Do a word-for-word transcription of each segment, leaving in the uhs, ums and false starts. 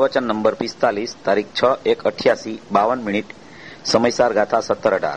પ્રવચન નંબર પિસ્તાલીસ, તારીખ છ એક અઠ્યાસી, બાવન મિનિટ, સમયસાર ગાથા સત્તર અઢાર.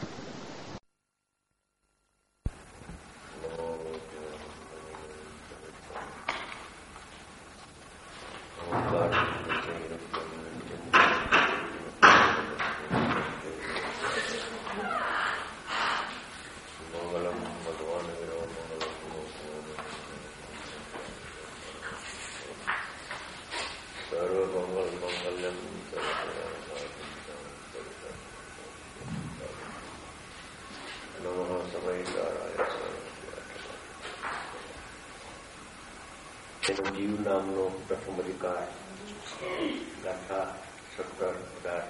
જીવ નામનો પ્રથમ અધિકાર ગાથા સત્તર અઢાર.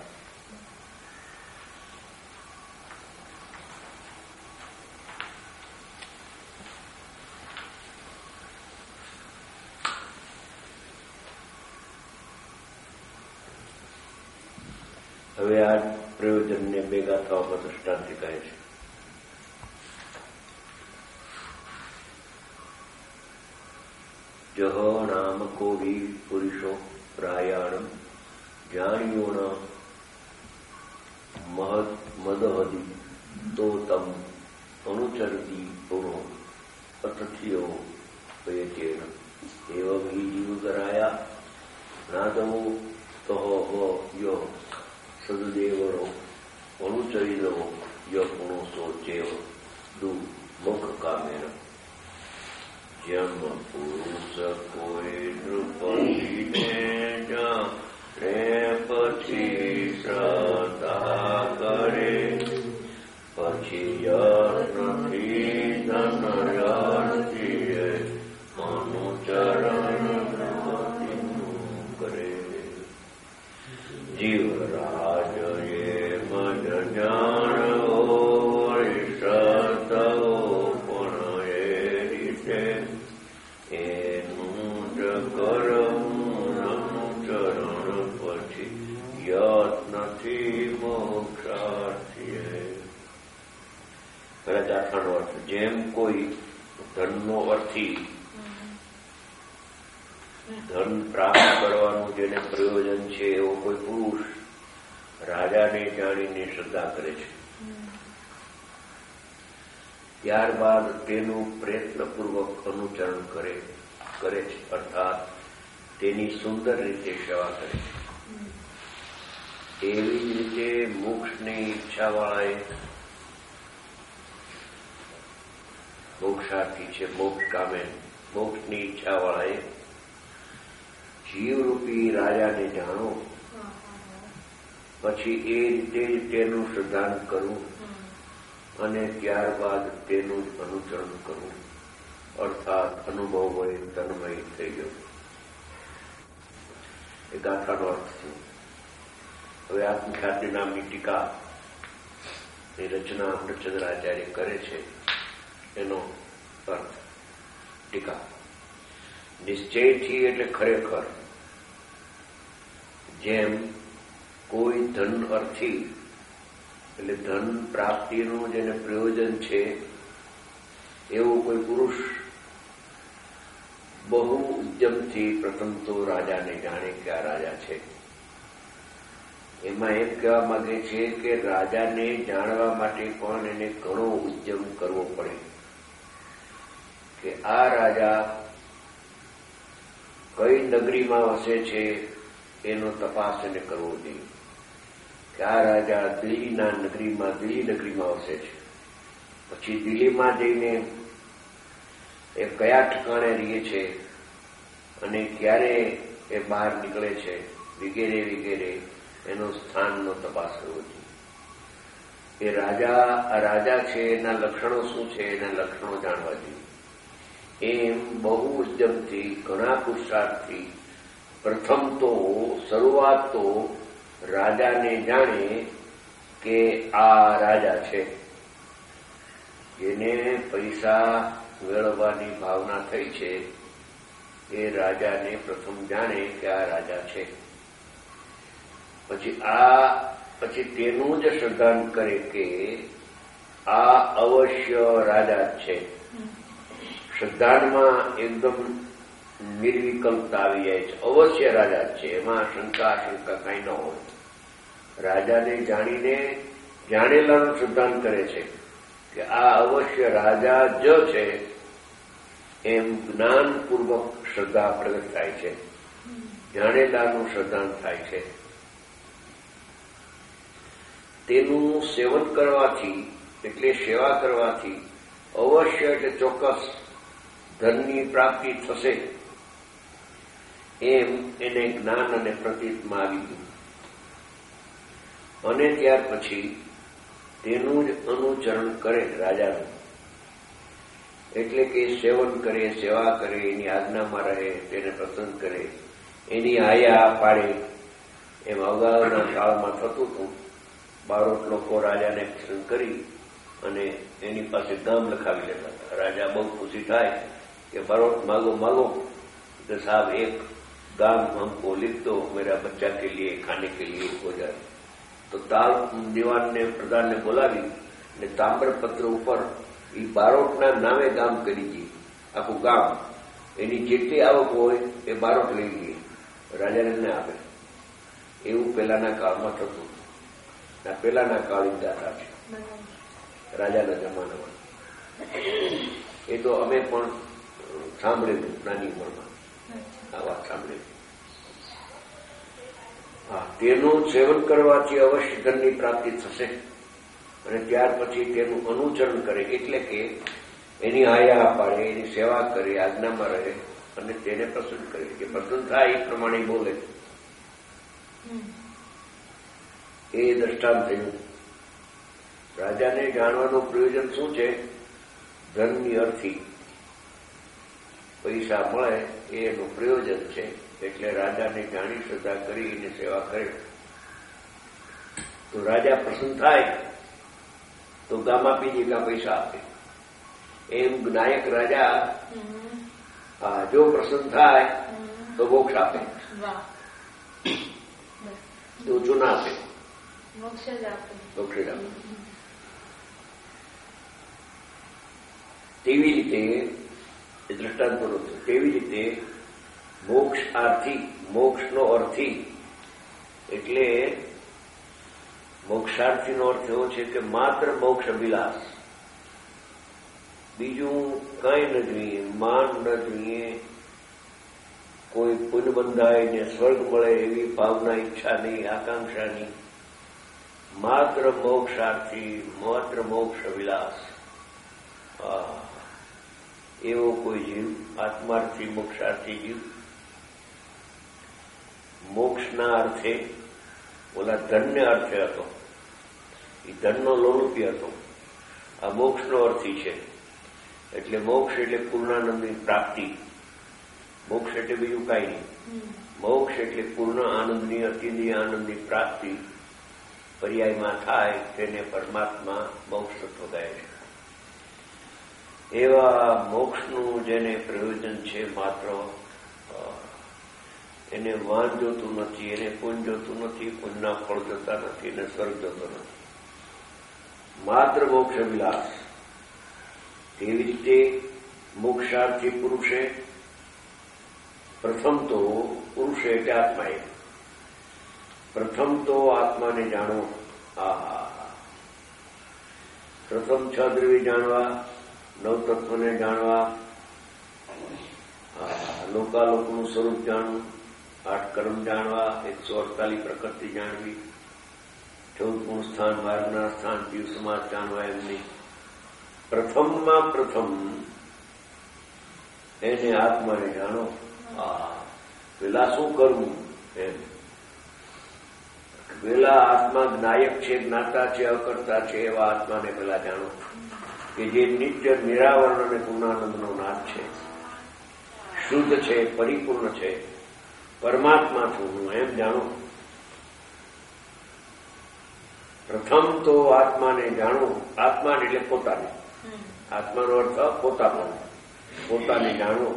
હવે આ પ્રયોજનને બે ગાથાઓમાં દૃષ્ટાંતિ કહે છે. જહ નામ કોવિ પુરુષો પ્રાયાણમ જાણ્યોણ મહદ મદહદિ તો તમ અનુચરતી પુરો અતથ્યો પ્રયચેન એવં હિ જીવકરાયા નાદવો તહ યો સદદેવનો અનુચરિલો ય પુણોસો ચેવ દુ મુખ કામેન. જમ પુરુષ કોઈ નૃપતિને જાણે પછી શ્રદ્ધા કરે, પછી યત્નથી ધનયર્થીએ અનુચરણ કરે. જીવરાજ એ મજ જાણવો શ્રદ્ધો પણ એ રીતે એનું જ કરવું અનુચરણ પછી યત્નથી મોક્ષાર્થીએ. પેલા દાખલાનો અર્થ, જેમ કોઈ ધનનો અર્થી ધન પ્રાપ્ત કરવાનું જેને પ્રયોજન છે એવો કોઈ પુરુષ રાજાને જાણીને શ્રદ્ધા કરે છે, ત્યારબાદ તેનું પ્રયત્નપૂર્વક અનુચરણ કરે કરે છે અર્થાત તેની સુંદર રીતે સેવા કરે છે. એવી જ રીતે મોક્ષની ઈચ્છાવાળાએ મોક્ષાર્થી છે, મોક્ષ કામે મોક્ષની ઈચ્છાવાળાએ જીવરૂપી રાજાને જાણો, પછી એ રીતે જ તેનું શ્રદ્ધાન કરવું અને ત્યારબાદ તેનું અનુચરણ કરવું અર્થાત અનુભવ હોય તન્મય થઈ ગયો. એ ગાથાનો અર્થ થયો. હવે આત્મખ્યાતિ નામની ટીકા ની રચના અમૃતચંદ્રાચાર્ય કરે છે. એનો અર્થ ટીકા, નિશ્ચયથી એટલે ખરેખર જેમ કોઈ ધન અર્થી એટલે ધન પ્રાપ્તિનું જેને પ્રયોજન છે એવું કોઈ પુરુષ બહુ ઉદ્યમથી પ્રથમ તો રાજાને જાણે કે આ રાજા છે. એમાં એમ કહેવા માંગે છે કે રાજાને જાણવા માટે પણ એને ઘણો ઉદ્યમ કરવો પડે કે આ રાજા કઈ નગરીમાં વસે છે એનો તપાસ એને કરવો જોઈએ. કે આ રાજા દિલ્હીના નગરીમાં દિલ્હી નગરીમાં વસે છે, પછી દિલ્હીમાં જઈને એ કયા ઠેકાણે રહે છે અને ક્યારે એ બહાર નીકળે છે વગેરે વગેરે એનો સ્થાનનો તપાસ કરવો જોઈએ. એ રાજા આ રાજા છે એના લક્ષણો શું છે એના લક્ષણો જાણવા જોઈએ. એમ બહુ ઉદ્યમથી ઘણા પુરુષાર્થથી પ્રથમ તો શરૂઆત તો રાજાને જાણે કે આ રાજા છે. જેને પૈસા મેળવવાની ભાવના થઈ છે એ રાજાને પ્રથમ જાણે કે આ રાજા છે. પછી આ પછી તેનું જ શ્રદ્ધાન કરે કે આ અવશ્ય રાજા જ છે. શ્રદ્ધાનમાં એકદમ નિર્વિકલ્પતા આવી જાય છે. અવશ્ય રાજા જ છે, એમાં શંકા આશંકા કાંઈ ન હોય. રાજાને જાણીને જાણેલાનું સિદ્ધાંત કરે છે કે આ અવશ્ય રાજા જ છે, એમ જ્ઞાનપૂર્વક શ્રદ્ધા પ્રગટ થાય છે, જાણેલાનું શ્રદ્ધાંત થાય છે. તેનું સેવન કરવાથી એટલે સેવા કરવાથી અવશ્ય એટલે ચોક્કસ ધનની પ્રાપ્તિ થશે, એમ એને જ્ઞાન અને પ્રતીતમાં આવી ગયું. અને ત્યાર પછી તેનું જ અનુચરણ કરે રાજાનું, એટલે કે સેવન કરે, સેવા કરે, એની આજ્ઞામાં રહે, તેને પસંદ કરે, એની આયા પાડે. એમ અગાઉના કાળમાં થતું હતું. બારોટ લોકો રાજાને પસંદ કરી અને એની પાસે ગામ લખાવી લેતા હતા. રાજા બહુ ખુશી થાય કે બારોટ માગો માગો, तो साहब एक गाम हमको लिख दो, मेरा बच्चा के लिए खाने के लिए हो जाए. तो ताल दीवान ने प्रधान ने बोलावी ने ताम्रपत्र ઉપર એ બારોટના નામે ગામ કરી દીધી. આખું ગામ એની જેટલી આવક હોય એ બારોટ લઈ ગઈ, રાજાને આપે. એવું પેલાના કાળમાં થતું. પેલાના કાળની ગાથા છે, રાજાના જમાનામાં. એ તો અમે પણ સાંભળેલું નાની ઉંમરમાં, આ વાત સાંભળેલી. હા, તેનું સેવન કરવાથી અવશ્ય ધનની પ્રાપ્તિ થશે. અને ત્યાર પછી તેનું અનુચરણ કરે, એટલે કે એની આયા પાડે, એની સેવા કરે, આજ્ઞામાં રહે અને તેને પસંદ કરે. જે પસંદ થાય એ પ્રમાણે બોલે. એ દ્રષ્ટાંત થયું. રાજાને જાણવાનું પ્રયોજન શું છે? ધનની અર્થી પૈસા મળે એનું પ્રયોજન છે. એટલે રાજાને જાણી શ્રદ્ધા કરી એને સેવા કરે તો રાજા પ્રસન્ન થાય તો ગામ આપી દે, કા પૈસા આપે. એમ નાયક રાજા જો પ્રસન્ન થાય તો મોક્ષ આપે, તો ચૂના આપે, મોક્ષ જ આપે. તેવી રીતે દ્રષ્ટાંત બોલો છો. તેવી રીતે મોક્ષાર્થી, મોક્ષનો અર્થી એટલે મોક્ષાર્થીનો અર્થ એવો છે કે માત્ર મોક્ષ અભિલાષ, બીજું કઈ ન જોઈએ, માન ન જોઈએ, કોઈ પુન બંધાય ને સ્વર્ગ મળે એવી ભાવના, ઈચ્છા નહીં, આકાંક્ષા નહીં. માત્ર મોક્ષાર્થી, માત્ર મોક્ષ અભિલાષ, એવો કોઈ જીવ, આત્માર્થી મોક્ષાર્થી જીવ મોક્ષના અર્થે ઓલા ધનને અર્થે હતો. એ ધનનો લોલુપી હતો. આ મોક્ષનો અર્થી છે. એટલે મોક્ષ એટલે પૂર્ણાનંદની પ્રાપ્તિ. મોક્ષ એટલે બીજું કાંઈ નહીં. મોક્ષ એટલે પૂર્ણ આનંદની, અતિન્દ્રિય આનંદની પ્રાપ્તિ પર્યાયમાં થાય તેને પરમાત્મા મોક્ષ તત્વ કહે છે. એવા મોક્ષનું જેને પ્રયોજન છે, માત્ર એને વાન જોતું નથી, એને પુણ્ય જોતું નથી, પુણ્યના ફળ જોતા નથી, એને સ્વર્ગ જોતો નથી, માત્ર મોક્ષ વિલાસ. તેવી રીતે મોક્ષાર્થી પુરુષે પ્રથમ તો પુરુષે એટલે આત્માએ પ્રથમ તો આત્માને જાણો. આ પ્રથમ છ દ્રવ્ય જાણવા, નવતત્વને જાણવા, લોકાલોકનું સ્વરૂપ જાણવું, આઠ કર્મ જાણવા, એકસો અડતાલીસ પ્રકૃતિ જાણવી, ચૌદ ગુણ સ્થાન, બારના સ્થાન, જીવ સમાજ જાણવા. એમની પ્રથમમાં પ્રથમ એને આત્માને જાણો. આ પેલા શું કરવું એમ. પેલા આત્મા નાયક છે, જ્ઞાતા છે, અકર્તા છે, એવા આત્માને પેલા જાણો કે જે નિત્ય નિરાવરણ અને પૂર્ણાનંદનો નાથ છે, શુદ્ધ છે, પરિપૂર્ણ છે, પરમાત્મા છું હું, એમ જાણો. પ્રથમ તો આત્માને જાણો. આત્માને એટલે પોતાને. આત્માનો અર્થ પોતાનો, પોતાને જાણો.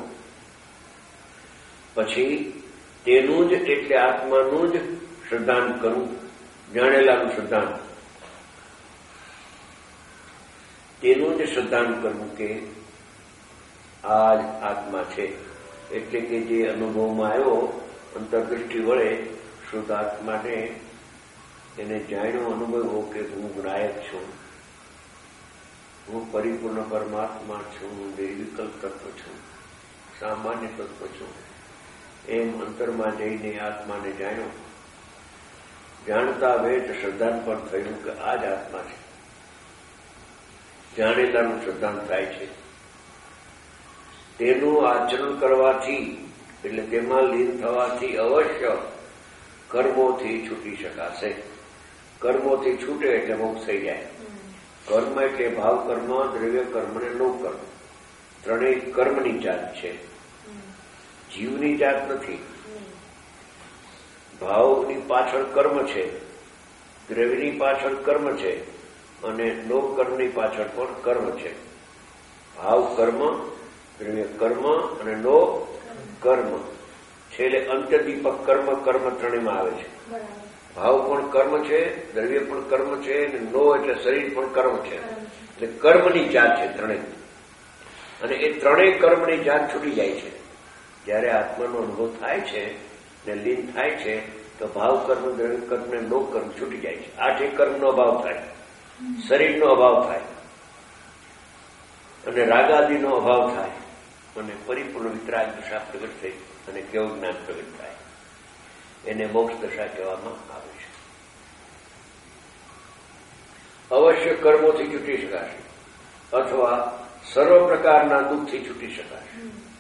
પછી તેનું જ એટલે આત્માનું જ શ્રદ્ધાન કરવું, જાણેલાનું શ્રદ્ધાન. તેનું જ શ્રદ્ધાન કરવું કે આ જ આત્મા છે, એટલે કે જે અનુભવમાં આવ્યો અંતરદૃષ્ટિ વડે શુદ્ધ આત્માને એને જાણ્યો અનુભવ્યો કે હું નાયક છું, હું પરિપૂર્ણ પરમાત્મા છું, હું નિર્વિકલ્પ તત્વ છું, સામાન્ય તત્વ છું, એમ અંતરમાં જઈને આત્માને જાણ્યો. જાણતા વેત શ્રદ્ધાન પણ થયું કે આ જ આત્મા છે. જાણેલાનું શ્રદ્ધાન થાય છે. તેનું આચરણ કરવાથી એટલે તેમાં લીન થવાથી અવશ્ય કર્મોથી છૂટી શકાશે. કર્મોથી છૂટે એટલે મોક્ષ થઈ જાય. કર્મ એટલે ભાવ કર્મ, દ્રવ્ય કર્મ અને લોક કર્મ. ત્રણેય કર્મની જાત છે, જીવની જાત નથી. ભાવની પાછળ કર્મ છે, દ્રવ્યની પાછળ કર્મ છે અને લોક કર્મની પાછળ પણ કર્મ છે. ભાવ કર્મ, દ્રવ્ય કર્મ અને લોક કર્મ છે. એટલે અંત્યદીપક કર્મ કર્મ ત્રણેયમાં આવે છે. ભાવ પણ કર્મ છે, દ્રવ્ય પણ કર્મ છે અને નો એટલે શરીર પણ કર્મ છે. એટલે કર્મની જાત છે ત્રણેય. અને એ ત્રણેય કર્મની જાત છૂટી જાય છે જયારે આત્માનો અનુભવ થાય છે ને લીન થાય છે તો ભાવ કર્મ, દ્રવ્ય કર્મ ને લોક કર્મ છૂટી જાય છે. આઠે કર્મનો અભાવ થાય, શરીરનો અભાવ થાય અને રાગાદિનો અભાવ થાય અને પરિપૂર્ણ વિતરાગ દશા પ્રગટ થઈ અને કેવું જ્ઞાન પ્રગટ થાય. એને મોક્ષ દશા કહેવામાં આવે છે. અવશ્ય કર્મોથી છૂટી શકાશે અથવા સર્વ પ્રકારના દુઃખથી છૂટી શકાશે.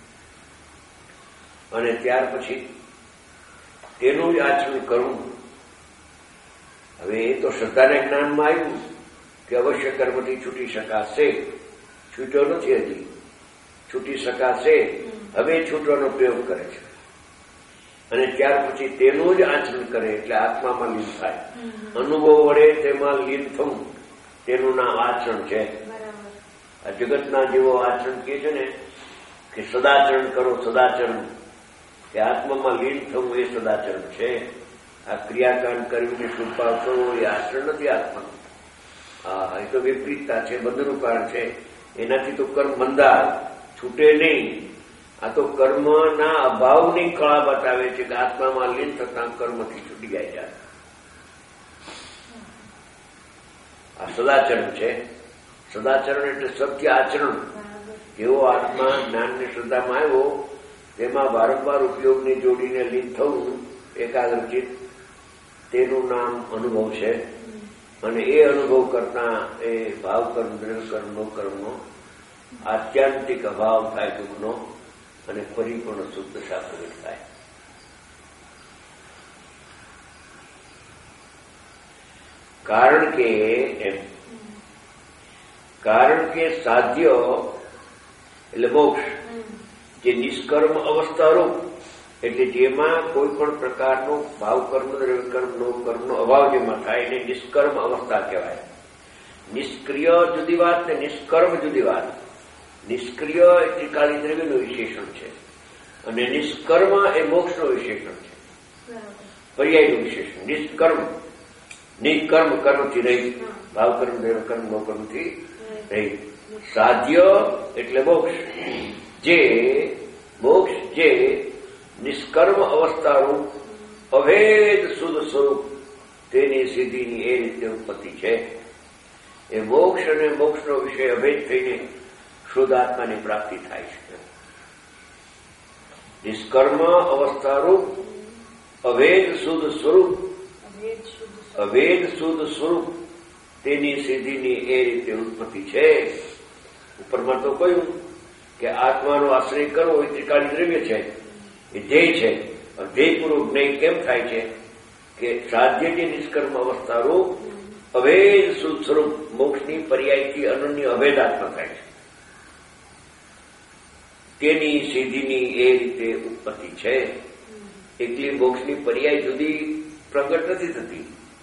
અને ત્યાર પછી તેનું જ આચરણ કરવું. હવે એ તો શ્રદ્ધાના જ્ઞાનમાં આવ્યું કે અવશ્ય કર્મથી છૂટી શકાશે. છૂટ્યો નથી હજી, છૂટી શકાશે. હવે છૂટવાનો પ્રયોગ કરે છે અને ત્યાર પછી તેનું જ આચરણ કરે એટલે આત્મામાં લીન થાય. અનુભવ વડે તેમાં લીન થવું તેનું નામ આચરણ છે. આ જગતના જેવો આચરણ કહે છે ને કે સદાચરણ કરો, સદાચરણ કે આત્મામાં લીન થવું એ સદાચરણ છે. આ ક્રિયાકાંડ કરીને શુભભાવ કરવો એ આચરણ નથી આત્માનું. હા, એ તો વિપરીતતા છે, બંધનું કારણ છે. એનાથી તો કર્મ બંધાય, છૂટે નહીં. આ તો કર્મના અભાવની કળા બતાવે છે કે આત્મામાં લીન થતા કર્મથી છૂટી જાય છે. આ સદાચરણ છે. સદાચરણ એટલે સત્ય આચરણ. જેવો આત્મા જ્ઞાનની શ્રદ્ધામાં આવ્યો તેમાં વારંવાર ઉપયોગની જોડીને લીન થવું એકાગ્રચિત, તેનું નામ અનુભવ છે. અને એ અનુભવ કરતા એ ભાવ કર્મ, દ્રવ્ય કર્મ, નો કર્મનો આત્યંતિક અભાવ થાય દુઃખનો અને પરિપૂર્ણ શુદ્ધ દશા પ્રગટ થાય. કારણ કે એમ કારણ કે સાધ્ય એટલે મોક્ષ જે નિષ્કર્મ અવસ્થારૂપ એટલે જેમાં કોઈ પણ પ્રકારનો ભાવ કર્મ, દ્રવ્ય કર્મ, નો કર્મનો અભાવ જેમાં થાય એને નિષ્કર્મ અવસ્થા કહેવાય. નિષ્ક્રિય જુદી વાત ને નિષ્કર્મ જુદી વાત. નિષ્ક્રિય એ ત્રિકાળી દ્રવ્યનું વિશેષણ છે અને નિષ્કર્મ એ મોક્ષનું વિશેષણ છે, પર્યાયનું વિશેષણ. નિષ્કર્મ, નિકર્મ કર્મથી રહી, ભાવ કર્મ, દ્રવ્ય કર્મ, નો કર્મથી રહી. સાધ્ય એટલે મોક્ષ. જે મોક્ષ જે નિષ્કર્મ અવસ્થારૂપ અભેદ શુદ્ધ સ્વરૂપ તેની સિદ્ધિની એ રીતે ઉત્પત્તિ છે. એ મોક્ષ અને મોક્ષનો વિષય અભેદ થઈને શુદ્ધ આત્માની પ્રાપ્તિ થાય છે. નિષ્કર્મ અવસ્થારૂપ અભેદ શુદ્ધ સ્વરૂપ, અભેદ શુદ્ધ સ્વરૂપ તેની સિદ્ધિની એ રીતે ઉત્પત્તિ છે. ઉપરમાં તો કહ્યું કે આત્માનો આશ્રય કરવો એ ત્રિકાળી દ્રવ્ય છે, એ ધ્યેય છે. ધ્યેયપૂર્વક જ્ઞેય કેમ થાય છે કે સાધ્ય જે નિષ્કર્મ અવસ્થારૂપ અભેદ શુદ્ધ સ્વરૂપ મોક્ષની પર્યાયથી અનન્ય અભેદ આત્મા થાય છે. તેની સિદ્ધિની એ રીતે ઉત્પત્તિ છે. એકલી મોક્ષની પર્યાય જુદી પ્રગટ નથી થતી.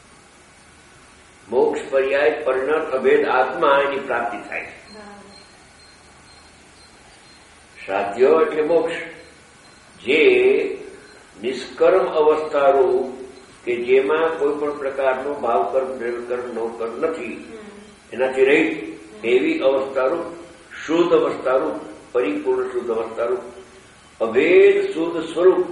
મોક્ષ પર્યાય પરિણત અભેદ આત્મા એની પ્રાપ્તિ થાય છે. સાધ્ય એટલે મોક્ષ જે નિષ્કર્મ અવસ્થારૂપ કે જેમાં કોઈ પણ પ્રકારનો ભાવ કર્મ, દ્રવ્ય કર્મ, નો કર્મ નથી, એનાથી રહી એવી અવસ્થારૂપ શુદ્ધ અવસ્થારૂપ પરિપૂર્ણ શુદ્ધ અવસ્થારૂપ અભેદ શુદ્ધ સ્વરૂપ.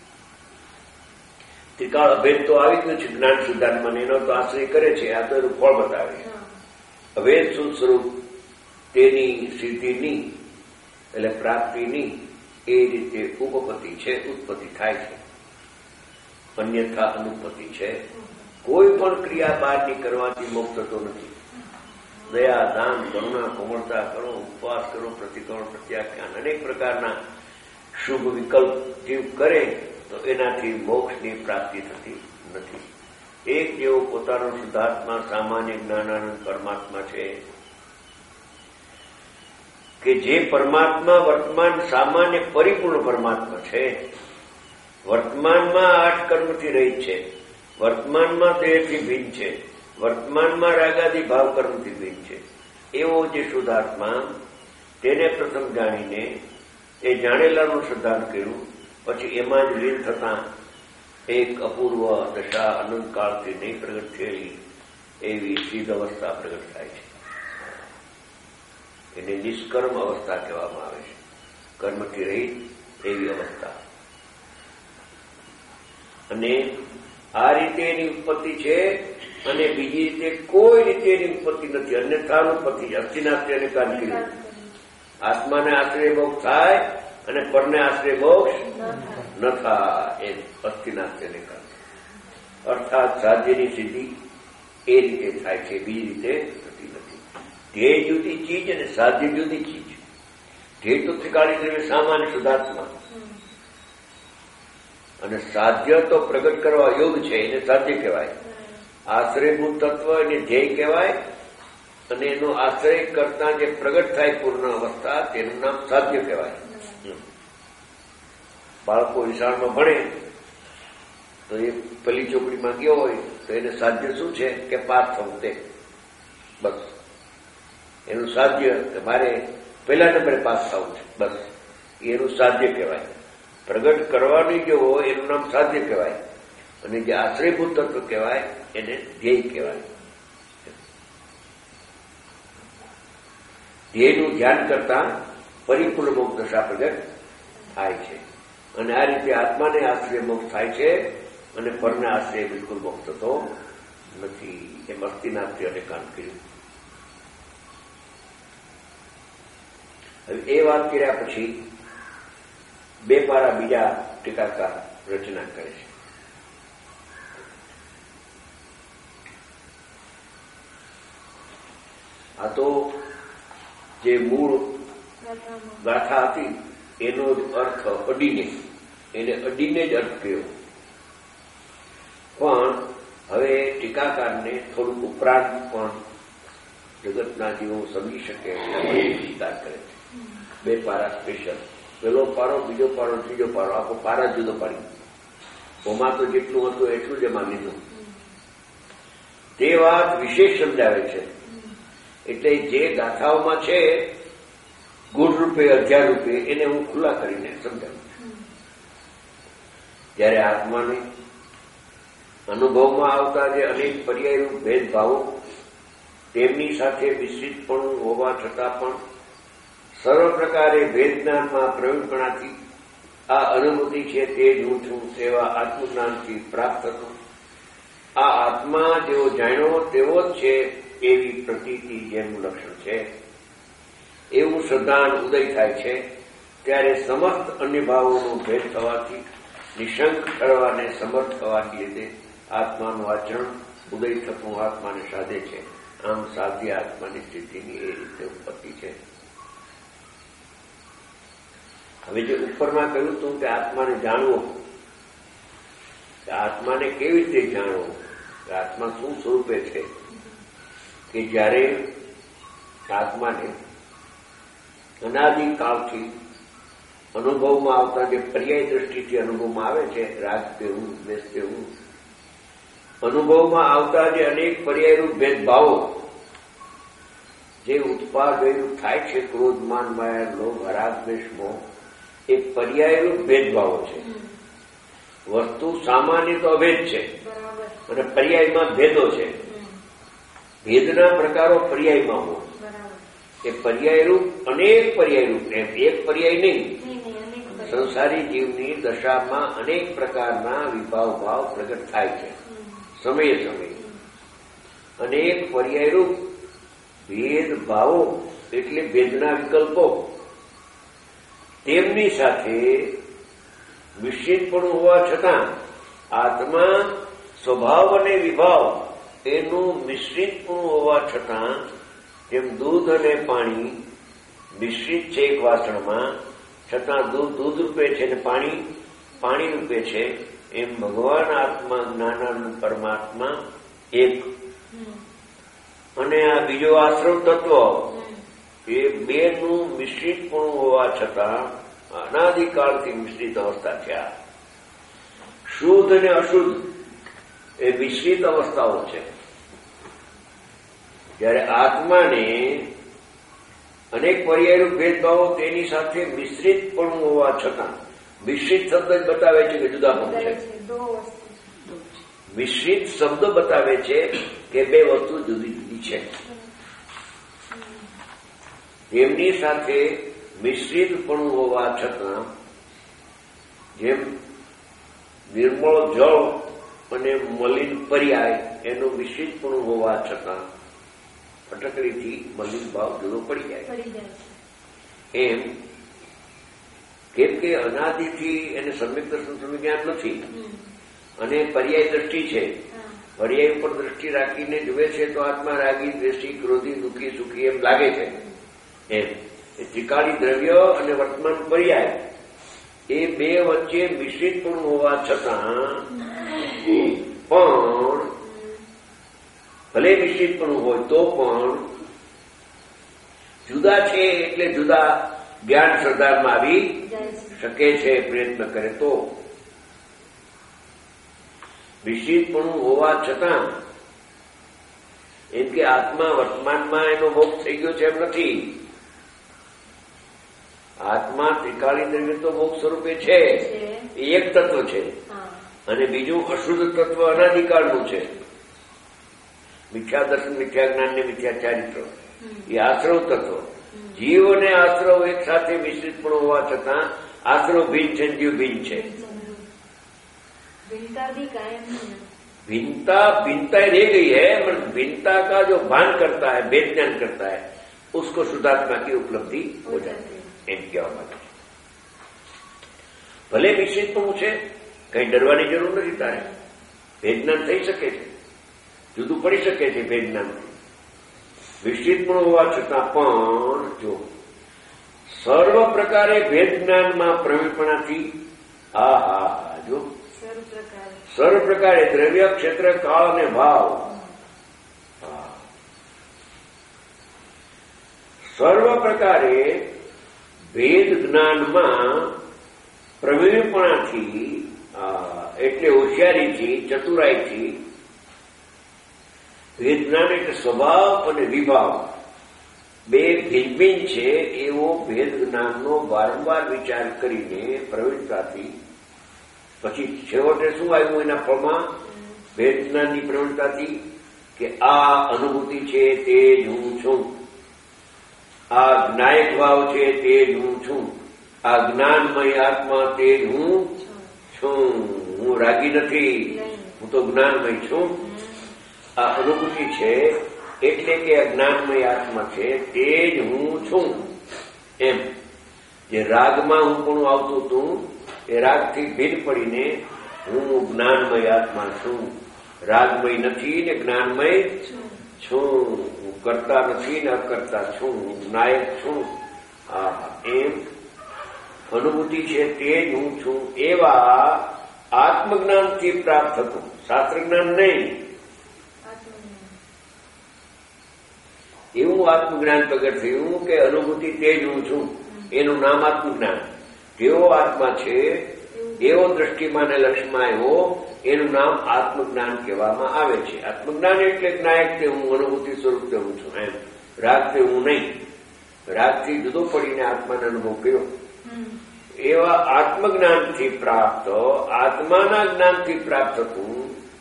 ત્રિકાળ અભેદ તો આવી ગયું છે જ્ઞાન સિદ્ધાંતમાં, એનો તો આશ્રય કરે છે. આ તો એનું ફળ બતાવે છે. અભેદ શુદ્ધ સ્વરૂપ તેની સિદ્ધિની એટલે પ્રાપ્તિની એ રીતે ઉપપત્તિ છે, ઉત્પત્તિ થાય છે. અન્યથા અનુપત્તિ છે. કોઈ પણ ક્રિયા બહારની કરવાથી મોક્ષ થતો નથી. દયા, દાન, કરુણા, કોમળતા કરો, ઉપવાસ કરો, પ્રતિક્રમણ, પ્રત્યાખ્યાન, અનેક પ્રકારના શુભ વિકલ્પ જીવ કરે તો એનાથી મોક્ષની પ્રાપ્તિ થતી નથી. એક જેવો પોતાનો શુદ્ધાત્મા સામાન્ય જ્ઞાનાનંદ પરમાત્મા છે કે જે પરમાત્મા વર્તમાન સામાન્ય પરિપૂર્ણ પરમાત્મા છે. વર્તમાનમાં આઠ કર્મથી રહિત છે. વર્તમાનમાં દેહથી ભિન્ન છે. વર્તમાનમાં રાગાદી ભાવ કર્મથી ભિન્ન છે. એવો જે શુદ્ધાત્મા, તેને પ્રથમ જાણીને એ જાણેલાનું શ્રદ્ધાન કર્યું, પછી એમાં જ લીન થતાં એક અપૂર્વ દશા અનંતકાળથી નહીં પ્રગટ થયેલી એવી સિદ્ધ અવસ્થા પ્રગટ થાય છે. એને નિષ્કર્મ અવસ્થા કહેવામાં આવે છે. કર્મથી રહિત એવી અવસ્થા. અને આ રીતે એની ઉત્પત્તિ છે અને બીજી રીતે કોઈ રીતે એની ઉત્પત્તિ નથી. અન્યથા ઉત્પત્તિ છે. અસ્થિનાસ્ત્ય કાન કર્યું. આત્માને આશ્રય મોક્ષ થાય અને પરને આશ્રય મોક્ષ ન થાય. એ અસ્થિનાસ્ત્ય કાન અર્થાત સાધ્યની સિદ્ધિ એ રીતે થાય છે, બીજી રીતે થતી નથી. ધ્યેય જુદી ચીજ અને સાધ્ય જુદી ચીજ. ધ્યેય તો ત્રિકાળી દ્રવ્ય સામાન્ય શુદ્ધાત્મા અને સાધ્ય તો પ્રગટ કરવા યોગ છે, એને સાધ્ય કહેવાય. આશ્રયભૂત તત્વ એને ધ્યેય કહેવાય અને એનો આશ્રય કરતા જે પ્રગટ થાય પૂર્ણ અવસ્થા તેનું નામ સાધ્ય કહેવાય. બાળકો વિશાળમાં ભણે તો એ પેલી ચોપડીમાં ગયો હોય તો એને સાધ્ય શું છે કે પાસ થવું. તે બસ એનું સાધ્ય કે મારે પહેલા નંબરે પાસ થવું છે, બસ એનું સાધ્ય કહેવાય. પ્રગટ કરવાની જે હોય એનું નામ સાધ્ય કહેવાય અને જે આશ્રયભૂત તત્વ કહેવાય એને ધ્યેય કહેવાય. ધ્યેયનું ધ્યાન કરતા પરિપૂર્ણ મોક્ષ દશા પ્રગટ થાય છે અને આ રીતે આત્માને આશ્રય મોક્ષ થાય છે અને પરને આશ્રય બિલકુલ મોક્ષ થતો નથી. એમ અસ્થિનાસ્ત્ય અને કાન કર્યું. હવે એ વાત કર્યા પછી બે પારા બીજા ટીકાકાર રચના કરે છે. આ તો જે મૂળ ગાથા હતી એનો જ અર્થ અડીને એને અડીને જ અર્થ કર્યો. પણ હવે ટીકાકારને થોડુંક ઉપરાંત પણ જગતના જીવો સમજી શકે સ્વીકાર કરે છે. બે પારા સ્પેશિયલ, પેલો પારો, બીજો પારો, ત્રીજો પારો, આખો પારા જુદો પાડી. ઓમાં તો જેટલું હતું એટલું જ એમાં લીધું. તે વાત વિશેષ સમજાવે છે. એટલે જે ગાથાઓમાં છે ગુણ રૂપે અધ્યાય રૂપે એને હું ખુલ્લા કરીને સમજાવું છું. ત્યારે આત્માને અનુભવમાં આવતા જે અનેક પર્યાયો ભેદભાવો તેમની સાથે મિશ્રિત પણ હોવા છતાં પણ સર્વ પ્રકારે ભેદ જ્ઞાનમાં પ્રવીણપણાથી આ અનુભૂતિ છે તે જ હું છું તેવા આત્મજ્ઞાનથી પ્રાપ્ત થતું. આ આત્મા જેવો જાણ્યો તેવો જ છે એવી પ્રતીતિ જેનું લક્ષણ છે એવું શ્રદ્ધાન ઉદય થાય છે. ત્યારે સમસ્ત અન્ય ભાવોનો ભેદ થવાથી નિશંક ઠરવાને સમર્થ થવાથી લીધે આત્માનું આચરણ ઉદય થતું આત્માને સાધે છે. આમ સાધ્ય આત્માની સ્થિતિની એ રીતે ઉત્પત્તિ છે. હવે જે ઉપરમાં કહ્યું હતું કે આત્માને જાણવો, કે આત્માને કેવી રીતે જાણવો, કે આત્મા શું સ્વરૂપે છે, કે જ્યારે આત્માને અનાદિકાળથી અનુભવમાં આવતા જે પર્યાય દ્રષ્ટિથી અનુભવમાં આવે છે, રાગ તેવું, દ્વેષ તેવું, અનુભવમાં આવતા જે અનેક પર્યાયરૂપ ભેદભાવો જે ઉત્પાદન થાય છે, ક્રોધ, માન, માયા, લોભ, રાગ, દ્વેષ, મોહ, એ પર્યાયરૂપ ભેદભાવો છે. વસ્તુ સામાન્ય તો અભેદ છે અને પર્યાયમાં ભેદો છે. ભેદના પ્રકારો પર્યાયમાં હોય. એ પર્યાયરૂપ અનેક પર્યાયરૂપ, એમ એક પર્યાય નહીં, સંસારી જીવની દશામાં અનેક પ્રકારના વિભાવ ભાવ પ્રગટ થાય છે સમયે સમયે. અનેક પર્યાયરૂપ ભેદભાવો એટલે ભેદના વિકલ્પો તેમની સાથે મિશ્રિતપણું હોવા છતાં આત્મા સ્વભાવ અને વિભાવ એનું મિશ્રિતપણું હોવા છતાં જેમ દૂધ અને પાણી મિશ્રિત છે એક વાસણમાં છતાં દૂધ દૂધ રૂપે છે અને પાણી પાણી રૂપે છે, એમ ભગવાન આત્મા જ્ઞાનાનંદ પરમાત્મા એક અને આ બીજો આશ્રવ તત્વ એ બેનું મિશ્રિતપણું હોવા છતાં અનાદિકાળથી મિશ્રિત અવસ્થા થયા. શુદ્ધ અને અશુદ્ધ એ મિશ્રિત અવસ્થાઓ છે. જ્યારે આત્માને અનેક પર્યાયરૂપ ભેદભાવો તેની સાથે મિશ્રિતપણું હોવા છતાં, મિશ્રિત શબ્દ જ બતાવે છે કે જુદાપણું છે. મિશ્રિત શબ્દ બતાવે છે કે બે વસ્તુ જુદી જુદી છે. તેમની સાથે મિશ્રિતપણું હોવા છતાં જેમ નિર્મળ જળ અને મલિન પર્યાય એનું મિશ્રિતપણું હોવા છતાં ફટકડીથી મલિન ભાવ જુદો પડી જાય. એમ કેમ કે અનાદિથી એને સમ્યક દર્શન સમ્યક નથી અને પર્યાય દ્રષ્ટિ છે. પર્યાય ઉપર દ્રષ્ટિ રાખીને જુએ છે તો આત્મા રાગી, દ્વેષી, ક્રોધી, દુઃખી, સુખી એમ લાગે છે. એમ એ ત્રિકાળી દ્રવ્ય અને વર્તમાન પર્યાય એ બે વચ્ચે મિશ્રિતપણું હોવા છતાં પણ ભલે મિશ્રિતપણું હોય તો પણ જુદા છે એટલે જુદા જ્ઞાન શ્રદ્ધામાં આવી શકે છે પ્રયત્ન કરે તો. મિશ્રિતપણું હોવા છતાં એમ કે આત્મા વર્તમાનમાં એનો મોક્ષ થઈ ગયો છે એમ નથી. આત્મા ત્રિકાળી દ્રવ્ય તો મોક્ષ સ્વરૂપે છે, એ એક તત્વ છે અને બીજું અશુદ્ધ તત્વ અનાદિકાળનું છે. મિથ્યા દર્શન, મિથ્યા જ્ઞાન ને મિથ્યા ચારિત્ર એ આશ્રવ તત્વ. જીવ અને આશ્રવ એક સાથે મિશ્રિત પણ હોવા છતાં આશ્રવ ભિન્ન છે, જીવ ભિન્ન છે. भिन्नता भिन्नता रह गई है, पर भिन्नता का जो भान करता है, भेद ज्ञान करता है, उसको शुद्धात्मा की उपलब्धि हो जाती है. એમ કહેવા માંગે છે. ભલે મિશ્રિત પણ છે, કઈ ડરવાની જરૂર નથી. તારે ભેદ જ્ઞાન થઈ શકે છે, જુદું પડી શકે છે ભેદ જ્ઞાન. મિશ્રિત પણ હોવા છતાં પણ જો સર્વ પ્રકારે ભેદ જ્ઞાનમાં પ્રવીણપણાથી આ હા જો સર્વ પ્રકારે દ્રવ્ય, ક્ષેત્ર, કાળ અને ભાવ સર્વ પ્રકારે ભેદ જ્ઞાનમાં પ્રવીણપણાથી એટલે હોશિયારીથી, ચતુરાઈથી, ભેદ જ્ઞાન એટલે સ્વભાવ અને વિભાવ બે ભિન્ન ભિન્ન છે એવો ભેદ જ્ઞાનનો વારંવાર વિચાર કરીને પ્રવીણતાથી પછી છેવટે શું આવ્યું એના ફળમાં? ભેદ જ્ઞાનની પ્રવીણતાથી કે આ અનુભૂતિ છે તે જ હું છું, આ જ્ઞાયક ભાવ છે તે જ હું છું, આ જ્ઞાનમય આત્મા તે જ હું છું. હું રાગી નથી, હું તો જ્ઞાનમય છું. આ અનુભૂતિ છે એટલે કે આ જ્ઞાનમય આત્મા છે તે જ હું છું. એમ જે રાગમાં હું પણ આવતું હતું એ રાગથી ભેદ પડીને હું જ્ઞાનમય આત્મા છું. રાગમય નથી ને જ્ઞાનમય છું. હું કરતા નથી ને અકર્તા છું. હું નાયક છું. હા, એમ અનુભૂતિ છે તે જ હું છું. એવા આત્મજ્ઞાનથી પ્રાપ્ત થતું, શાસ્ત્ર જ્ઞાન નહીં. એવું આત્મજ્ઞાન પ્રગટ થયું કે અનુભૂતિ તે જ હું છું, એનું નામ આત્મજ્ઞાન. જેવો આત્મા છે એવો દ્રષ્ટિમાં અને લક્ષ્યમાં આવ્યો એનું નામ આત્મજ્ઞાન કહેવામાં આવે છે. આત્મજ્ઞાન એટલે જ્ઞાયક તે હું, અનુભૂતિ સ્વરૂપ તે હું છું. એમ રાગ તે હું નહીં. રાગથી જુદો પડીને આત્માનો અનુભવ કર્યો. એવા આત્મજ્ઞાનથી પ્રાપ્ત, આત્માના જ્ઞાનથી પ્રાપ્ત થતું,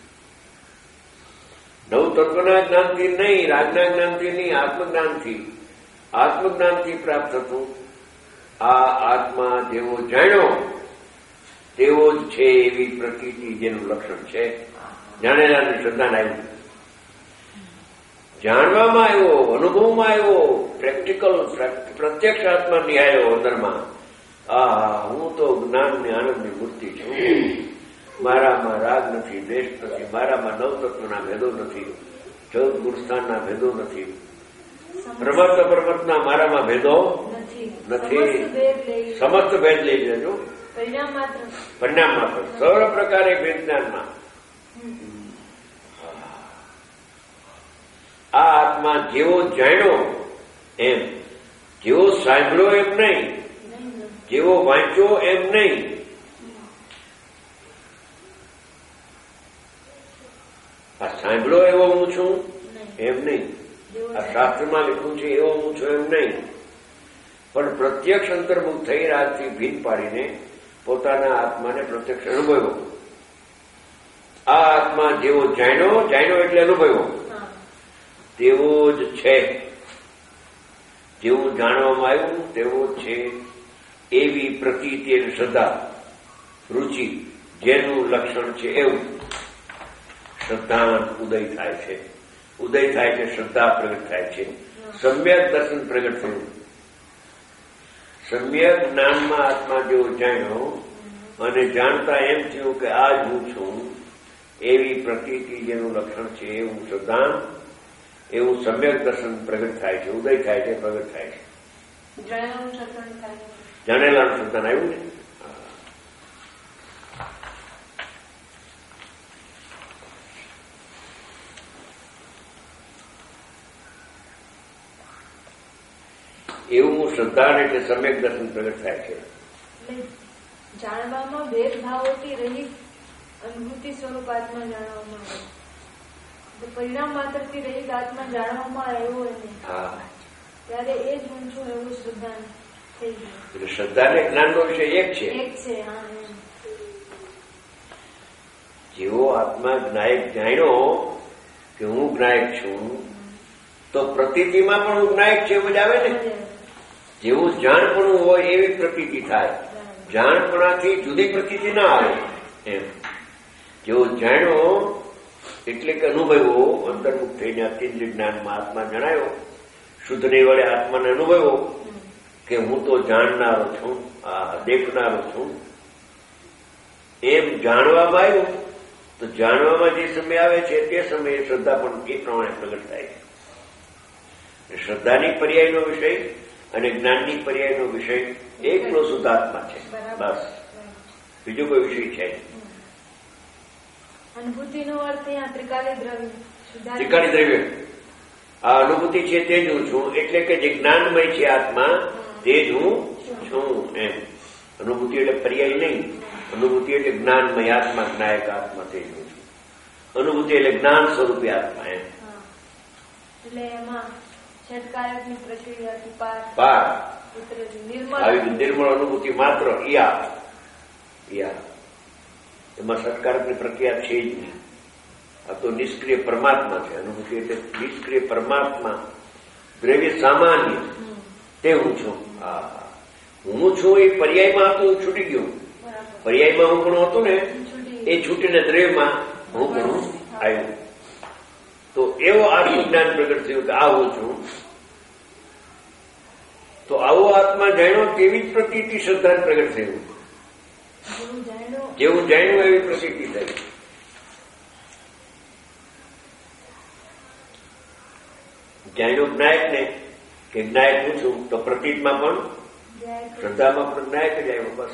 નવ તત્વના જ્ઞાનથી નહીં, રાગના જ્ઞાનથી નહીં, આત્મજ્ઞાનથી આત્મજ્ઞાનથી પ્રાપ્ત થતું આ આત્મા જેવો જાણ્યો તેવો જ છે એવી પ્રકૃતિ જેનું લક્ષણ છે. જાણેલાને શ્રદ્ધાન આવ્યું, જાણવામાં આવ્યો, અનુભવમાં આવ્યો, પ્રેક્ટિકલ પ્રત્યક્ષ આત્મા નિહાળ્યો અંદરમાં. આ હું તો જ્ઞાનની આનંદની મૂર્તિ છું. મારામાં રાગ નથી, દ્વેષ નથી, મારામાં નવતત્વના ભેદો નથી, ચૌદ ગુણસ્થાનના ભેદો નથી, પ્રમત્ત પરમતના મારામાં ભેદો નથી. સમસ્ત ભેદ લઈ લેજો, પરિણામ માત્ર સર્વ પ્રકારે ભેદ જ્ઞાનમાં. આ આત્મા જેવો જાણ્યો એમ, જેવો સાંભળ્યો એમ નહીં, જેવો વાંચ્યો એમ નહીં, આ સાંભળ્યો એવો હું છું એમ નહીં, આ શાસ્ત્રમાં લખ્યું છે એવો હું છું એમ નહીં, પણ પ્રત્યક્ષ અંતર્મુખ થઈ રાજથી ભીન પાડીને પોતાના આત્માને પ્રત્યક્ષ અનુભવ્યો. આ આત્મા જેવો જાણ્યો, જાણ્યો એટલે અનુભવ્યો, તેવો જ છે. જેવું જાણવામાં આવ્યું તેવો જ છે એવી પ્રતીતિ અને શ્રદ્ધા, રુચિ જેનું લક્ષણ છે એવું શ્રદ્ધા ઉદય થાય છે. ઉદય થાય છે, શ્રદ્ધા પ્રગટ થાય છે, સમ્યક દર્શન પ્રગટ થયું. સમ્યક જ્ઞાનમાં આત્મા જેવો જાણ્યો અને જાણતા એમ થયું કે આ જ હું છું એવી પ્રતીતિ જેનું લક્ષણ છે એવું શ્રદ્ધા, એવું સમ્યક દર્શન પ્રગટ થાય છે, ઉદય થાય છે, પ્રગટ થાય છે. જાણેલાનું શ્રદ્ધાન આવ્યું ને. એવું શ્રદ્ધા એટલે સમ્યક દર્શન પ્રગટ થાય છે. જાણવામાં ભેદભાવોથી રહિત અનુભૂતિ સ્વરૂપ આત્મા જાણવામાં આવે, પરિણામ માત્રથી રહિત આત્મા જાણવામાં આવ્યો ત્યારે એ જ હું છું એવું શ્રદ્ધા થઈ ગયું. શ્રદ્ધા ને જ્ઞાનનો વિષય એક છે. એક છે. જેવો આત્મા જ્ઞાયક જાણ્યો કે હું જ્ઞાયક છું તો પ્રતીતિમાં પણ હું જ્ઞાયક છે એવું જ આવે ને. જેવું જાણપણું હોય એવી પ્રતીતિ થાય, જાણપણાથી જુદી પ્રતીતિ ના આવે એમ. જેવો જાણ્યો એટલે કે અનુભવ્યો, અંતર્મુખ થઈને અતિન્દ્રિય જ્ઞાનમાં આત્મા જણાયો, શુદ્ધની વડે આત્માને અનુભવ્યો કે હું તો જાણનારો છું, આ દેખનારો છું, એમ જાણવામાં આવ્યું. તો જાણવામાં જે સમય આવે છે તે સમયે શ્રદ્ધા પણ એ પ્રમાણે પ્રગટ થાય છે. શ્રદ્ધાની પર્યાયનો વિષય અને જ્ઞાનની પર્યાયનો વિષય એકલો શુદ્ધાત્મા છે, બસ, બીજો કોઈ વિષય છે. અનુભૂતિનો અર્થ અહીંયા ત્રિકાલી દ્રવ્ય, ત્રિકાલી દ્રવ્ય આ અનુભૂતિ છે તે જ હું છું, એટલે કે જે જ્ઞાનમય છે આત્મા તે જ હું છું એમ. અનુભૂતિ એટલે પર્યાય નહીં, અનુભૂતિ એટલે જ્ઞાનમય આત્મા, જ્ઞાયક આત્મા તે જ હું છું. અનુભૂતિ એટલે જ્ઞાન સ્વરૂપી આત્મા એમ. એટલે એમાં ષટકારકની પ્રક્રિયાથી પાર પાર નિર્મળ નિર્મળ અનુભૂતિ માત્ર યા યા એમાં ષટકારકની પ્રક્રિયા છે જ નહીં. આ તો નિષ્ક્રિય પરમાત્મા છે. અનુભૂતિ એટલે નિષ્ક્રિય પરમાત્મા, દ્રવ્ય સામાન્ય તે હું છું. હા, હું છું એ પર્યાયમાં હતું, છૂટી ગયું. પર્યાયમાં હું પણ હતું ને એ છૂટીને દ્રવ્યમાં હું પણ આવ્યું. તો એવો આત્મજ્ઞાન પ્રગટ થયું કે આ હું છું. તો આવો આત્મા જાણ્યો તેવી જ પ્રતીતિ શ્રદ્ધા પ્રગટ થયું. જેવું જાણ્યું એવી પ્રસિદ્ધિ થઈ. જાણ્યું જ્ઞાયક ને કે જ્ઞાયક હું છું તો પ્રતીતમાં પણ શ્રદ્ધામાં પણ જ્ઞાયક જ આવ્યો. બસ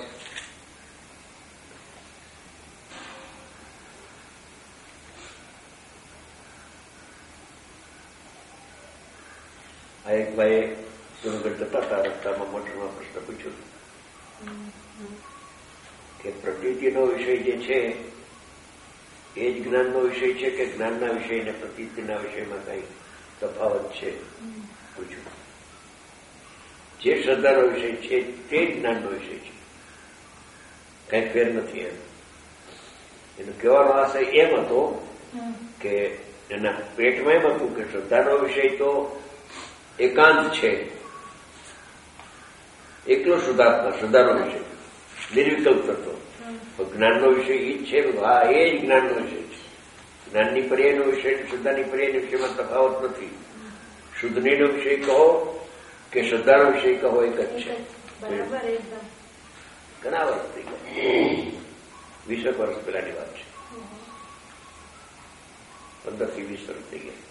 આ એક ભાઈએ સુરગઢ જતા હતા, રસ્તામાં મોટરમાં પ્રશ્ન પૂછ્યો કે પ્રતીતિનો વિષય જે છે એ જ જ્ઞાનનો વિષય છે કે જ્ઞાનના વિષય અને પ્રતીતિના વિષયમાં કઈ તફાવત છે પૂછ્યું. જે શ્રદ્ધાનો વિષય છે તે જ જ્ઞાનનો વિષય છે, કઈ ફેર નથી એમ. એનો કહેવાનો આશય એમ હતો કે એના પેટમાં એમ હતું કે શ્રદ્ધાનો વિષય તો એકાંત છે એકલો શુદ્ધાત્મા, શુદ્ધાનો વિષય, નિર્વિકલ્પ તત્વ. જ્ઞાનનો વિષય એ જ છે. હા, એ જ જ્ઞાનનો વિષય છે. જ્ઞાનની પર્યાયનો વિષય, શુદ્ધાની પર્યાયના વિષયમાં તફાવત નથી. શુદ્ધનીનો વિષય કહો કે શ્રદ્ધાનો વિષય કહો, એક જ છે. ઘણા વર્ષ થઈ ગયા, વીસેક વર્ષ પહેલાની વાત છે. પંદર થી વીસ વર્ષ થઈ ગયા.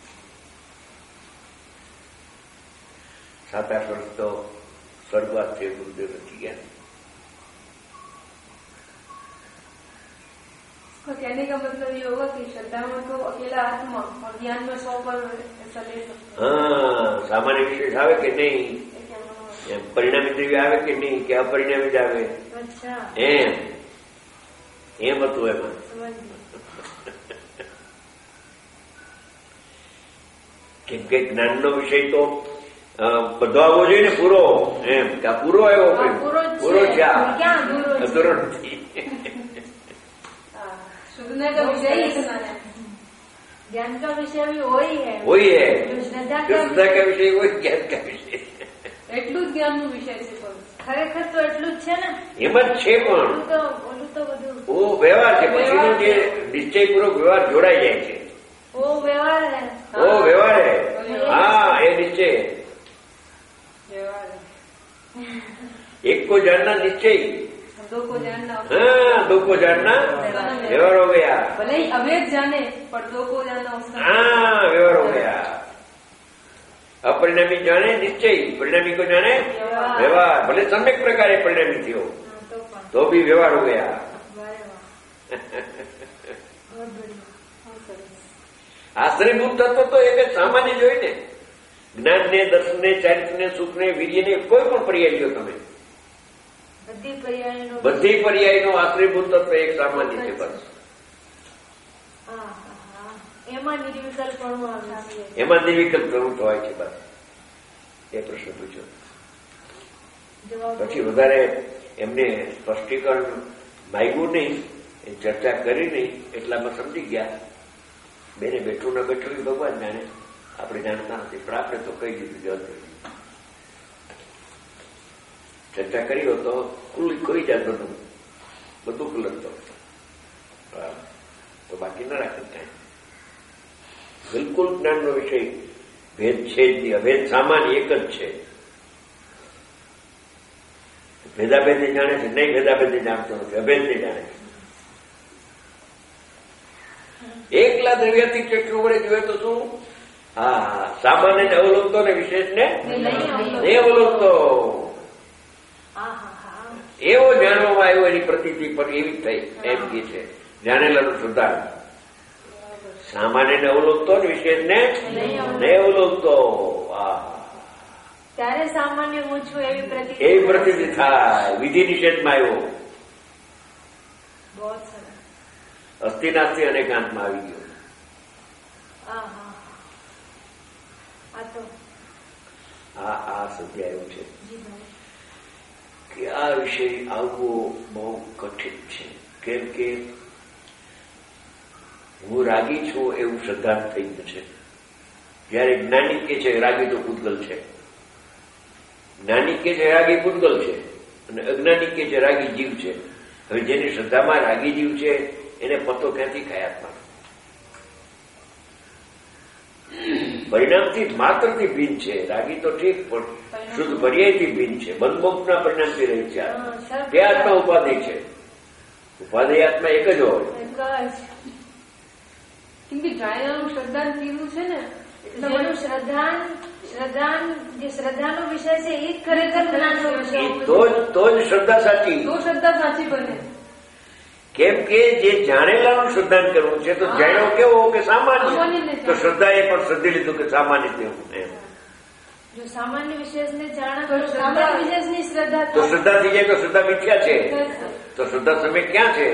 સાત આઠ વર્ષ તો સ્વર્ગવાસ છે, ગુરુદેવ નથી ગયા. तो कहने का मतलब ये होगा कि श्रद्धा में तो अकेला आत्मा और ज्ञान में सौ पर ऐसा ले सकते. हाँ, सामान्य विशेष આવે કે નહીં, પરિણામી દ્રવ્ય આવે કે નહીં, કે અપરિણામી જ આવે, એમ એમ હતું એમાં. કેમ કે જ્ઞાનનો વિષય તો બધો આવવો જોઈએ ને, પૂરો. એમ કે આ પૂરો આવ્યો, પૂરો છે, અધૂરો નથી. शुद्धने का विषय ही इतना है, ज्ञान का विषय भी वही है, वही है. श्रद्धा श्रद्धा का विषय वही, ज्ञान का विषय એટલું જ જ્ઞાનનો વિષય છે. ખરેખર તો એટલું જ છે ને, એમ જ છે. પણ તો ઓલું તો બધું ઓ વ્યવહાર છે. પછીનો જે નિશ્ચયપૂર્વક વ્યવહાર જોડાઈ જાય છે. ઓ વ્યવહાર હે, ઓ વ્યવહાર હે. હા, એ નિશ્ચય વ્યવહાર. એક કો જાણના નિશ્ચય, दो को जानना, हाँ, दो को जानना व्यवहार हो गया. भले ही अवैध जाने पर दो को जानना उसका, हाँ, व्यवहार हो गया. अपरिणामी जाने निश्चय, परिणामी को जाने व्यवहार. भले सम्यक प्रकारे परिणामी थी हो तो भी व्यवहार हो गया. આશ્રયભૂત તત્વ તો એક જ સામાન્ય જોઈ ને. જ્ઞાન ને, દર્શન ને, ચારિત્ર ને, સુખ ને, વીર્ય ને, કોઈ પણ પર્યાય લો તમે, બધી પર્યાયનો આશ્રયભૂત તત્વ એક સામાન્ય છે. બસ એમાં નિર્વિકલ્પ એમાં નિર્વિકલ્પ પ્રવૃત્ત હોય છે. બસ એ પ્રશ્ન પૂછ્યો. પછી વધારે એમને સ્પષ્ટીકરણ માંગ્યું નહીં, એ ચર્ચા કરી નહીં, એટલામાં સમજી ગયા. બેને બેઠું ના બેઠું ભગવાન જાણે, આપણે જાણતા નથી, પણ આપણે તો કહી દીધું જવાબ. ચર્ચા કરી હો તો કુલ કોઈ જાત બધું બધું ખુલ્લત તો બાકી ના રાખે કાંઈ. બિલકુલ જ્ઞાનનો વિષય ભેદ છે જ નહીં. અભેદ સામાન્ય એક જ છે. ભેદાભેદને જાણે છે નહીં, ભેદાભેદને જાણતો નથી, અભેદને જાણે છે. એકલા દ્રવ્યથી ચક્ષુ વડે જોઈએ તો શું? હા, સામાન્ય અવલોકતો ને વિશેષને નહીં અવલોકતો. એવો જાણવામાં આવ્યો, એની પ્રતિથી પણ એવી થઈ. એમ કે છે જાણેલાનું સુધાર. સામાન્ય અવલોકતો ને વિશેષને નહીં અવલોકતો. ત્યારે સામાન્ય હું છું એવી પ્રતિ એવી પ્રતિથી થાય. વિધિ નિષેધમાં આવ્યો. અસ્થિ નાસ્તિ અનેકાંતમાં આવી ગયો. આ આ સત્ય આવ્યું છે કે આ વિષય આવવો બહુ કઠિન છે. કેમ કે હું રાગી છું એવું સિદ્ધાંત થઈ ગયું છે. જયારે જ્ઞાની કે છે રાગી તો પૂતગલ છે, જ્ઞાની કે છે રાગી પૂતગલ છે, અને અજ્ઞાની કે છે રાગી જીવ છે. હવે જેની શ્રદ્ધામાં રાગી જીવ છે એને પતો ક્યાંથી ખાય આત્મા? પરિણામથી માત્રથી ભિન્ન છે. રાગી તો ઠીક, પણ શુદ્ધ પર્યાયથી ભિન્ન છે. બંધમોક્ષના પરિણામથી રહી છે. તે આત્મા ઉપાધિ છે. ઉપાધિ આત્મા એક જ હોય. કેમ કે જાણ્યાનું શ્રદ્ધાન પીવું છે ને, જેનું શ્રદ્ધાન શ્રદ્ધાન જે શ્રદ્ધાનો વિષય છે એ ખરેખર જ્ઞાનનો વિષય. તો જ તો જ શ્રદ્ધા સાચી, તો શ્રદ્ધા સાચી બને. કેમ કે જે જાણેલાનું શ્રદ્ધાન કરવું છે તો જાણ્યો કેવો કે સામાન્ય, તો શ્રદ્ધા એ પણ શ્રદ્ધી લીધું કે સામાન્ય તેવું. એમ જો સામાન્ય વિશેષને જાણે તો સામાન્ય વિશેષની શ્રદ્ધા તો શ્રદ્ધા થઈ જાય તો શ્રદ્ધા મિથ્યા છે. તો શ્રદ્ધા સમય ક્યાં છે?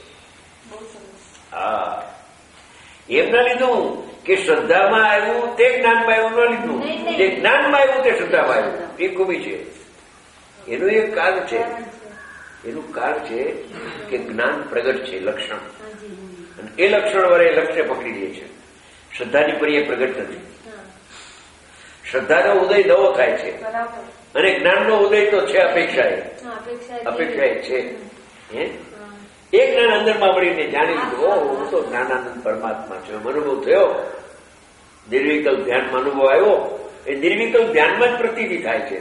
હા, એમ ના લીધું કે શ્રદ્ધામાં આવ્યું તે જ્ઞાનમાં આવ્યું ન લીધું, જે જ્ઞાનમાં આવ્યું તે શ્રદ્ધામાં આવ્યું. એ ખૂબી છે. એનું એક કારણ છે. એનું કારણ છે કે જ્ઞાન પ્રગટ છે, લક્ષણ, અને એ લક્ષણ વડે લક્ષ્ય પકડી લે છે. શ્રદ્ધાની પર્યાય પ્રગટ નથી. શ્રદ્ધાનો ઉદય નવો થાય છે અને જ્ઞાનનો ઉદય તો છે અપેક્ષા એ અપેક્ષા એ છે. એ જ્ઞાન અંદરમાં મળીને જાણી લીધું, ઓ હું તો જ્ઞાનાનંદ પરમાત્મા છે, અનુભવ થયો. નિર્વિકલ્પ ધ્યાનમાં અનુભવ આવ્યો. એ નિર્વિકલ્પ ધ્યાનમાં જ પ્રતીતિ થાય છે.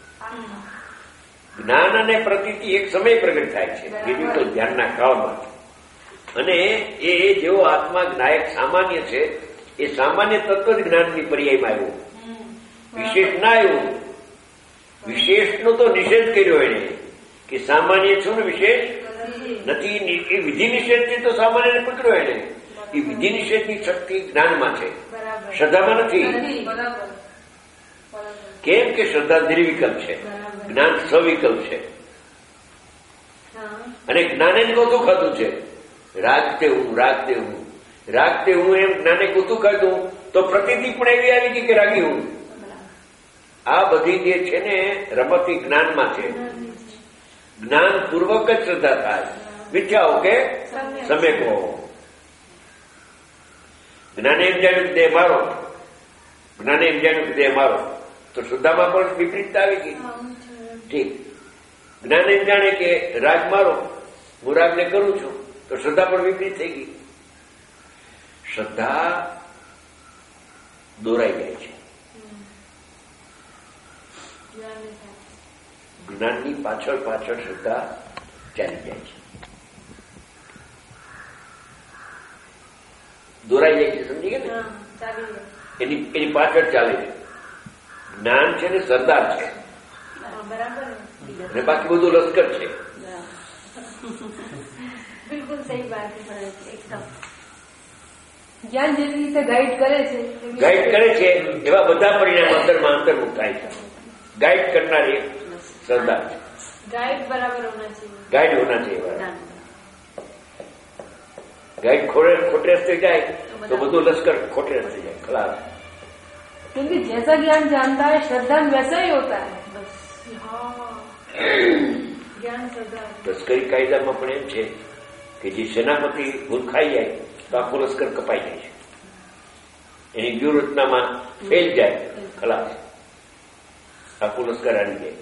જ્ઞાન અને પ્રતીતિ એક સમય પ્રગટ થાય છે નિર્વિકલ્પ ધ્યાનના કાળમાં. અને એ જેવો આત્મા જ્ઞાયક સામાન્ય છે, એ સામાન્ય તત્વ જ જ્ઞાનની પર્યાયમાં આવ્યું, વિશેષ ના આવ્યું. વિશેષનો તો નિષેધ કર્યો એને કે સામાન્ય છું ને વિશેષ નથી. એ વિધિ નિષેધથી તો સામાન્ય પકડ્યો એને. એ વિધિ નિષેધની શક્તિ જ્ઞાનમાં છે, શ્રદ્ધામાં નથી. કેમ કે શ્રદ્ધા નિર્વિકલ્પ છે, જ્ઞાન સવિકલ્પ છે. અને જ્ઞાને ગોતું ખાધું છે, રાખતે હું રાખતે હું રાખતે હું એમ જ્ઞાને ગોતું ખાધું તો પ્રતિતિ પણ એવી આવી ગઈ કે રાગી હું. આ બધી જે છે ને રમતી જ્ઞાનમાં છે. જ્ઞાન પૂર્વક જ શ્રદ્ધા થાય, મિથ્યાઓ કે સમેકો. જ્ઞાને એમ જાણ્યું કે દેહ મારો, જ્ઞાને એમ જાણ્યું કે દેહ મારો, તો શ્રદ્ધામાં પણ વિપરીતતા આવી ગઈ. ઠીક, જ્ઞાન એમ જાણે કે રાગ મારો, હું રાગને કરું છું, તો શ્રદ્ધા પણ વિપરીત થઈ ગઈ. શ્રદ્ધા દોરાઈ જાય છે. જ્ઞાનની પાછળ પાછળ શ્રદ્ધા ચાલી જાય છે, દોરાઈ જાય છે. સમજી ગયા ને? એની એની પાછળ ચાલે છે. જ્ઞાન છે ને સરદાર છે, અને બાકી બધું લશ્કર છે. બિલકુલ સહી વાત છે. એકદમ જ્ઞાન જેવી રીતે ગાઈડ કરે છે ગાઈડ કરે છે એવા બધા પરિણામ અંતરમાં અંતર્મુખ થાય છે. ગાઈડ કરનાર એક સરદાર છે. ગાઈડ બરાબર હોના चाहिए, ગાઈડ હોના चाहिए. ગાઈડ ખોટે રસ્તે જાય તો બધું લશ્કર ખોટે રસ્તે જાય, ખલાસ. क्योंकि जैसा ज्ञान जानता है श्रद्धा वैसा ही होता है. बस જ્ઞાન શ્રદ્ધા. લશ્કરી કાયદામાં પણ એમ છે કે જે સેનાપતિ ભૂલ ખાઈ જાય તો આખો લશ્કર કપાઈ જાય છે. એની વ્યૂહરચનામાં ફેલ જાય, ખલાસ, આખું લશ્કર હારી જાય.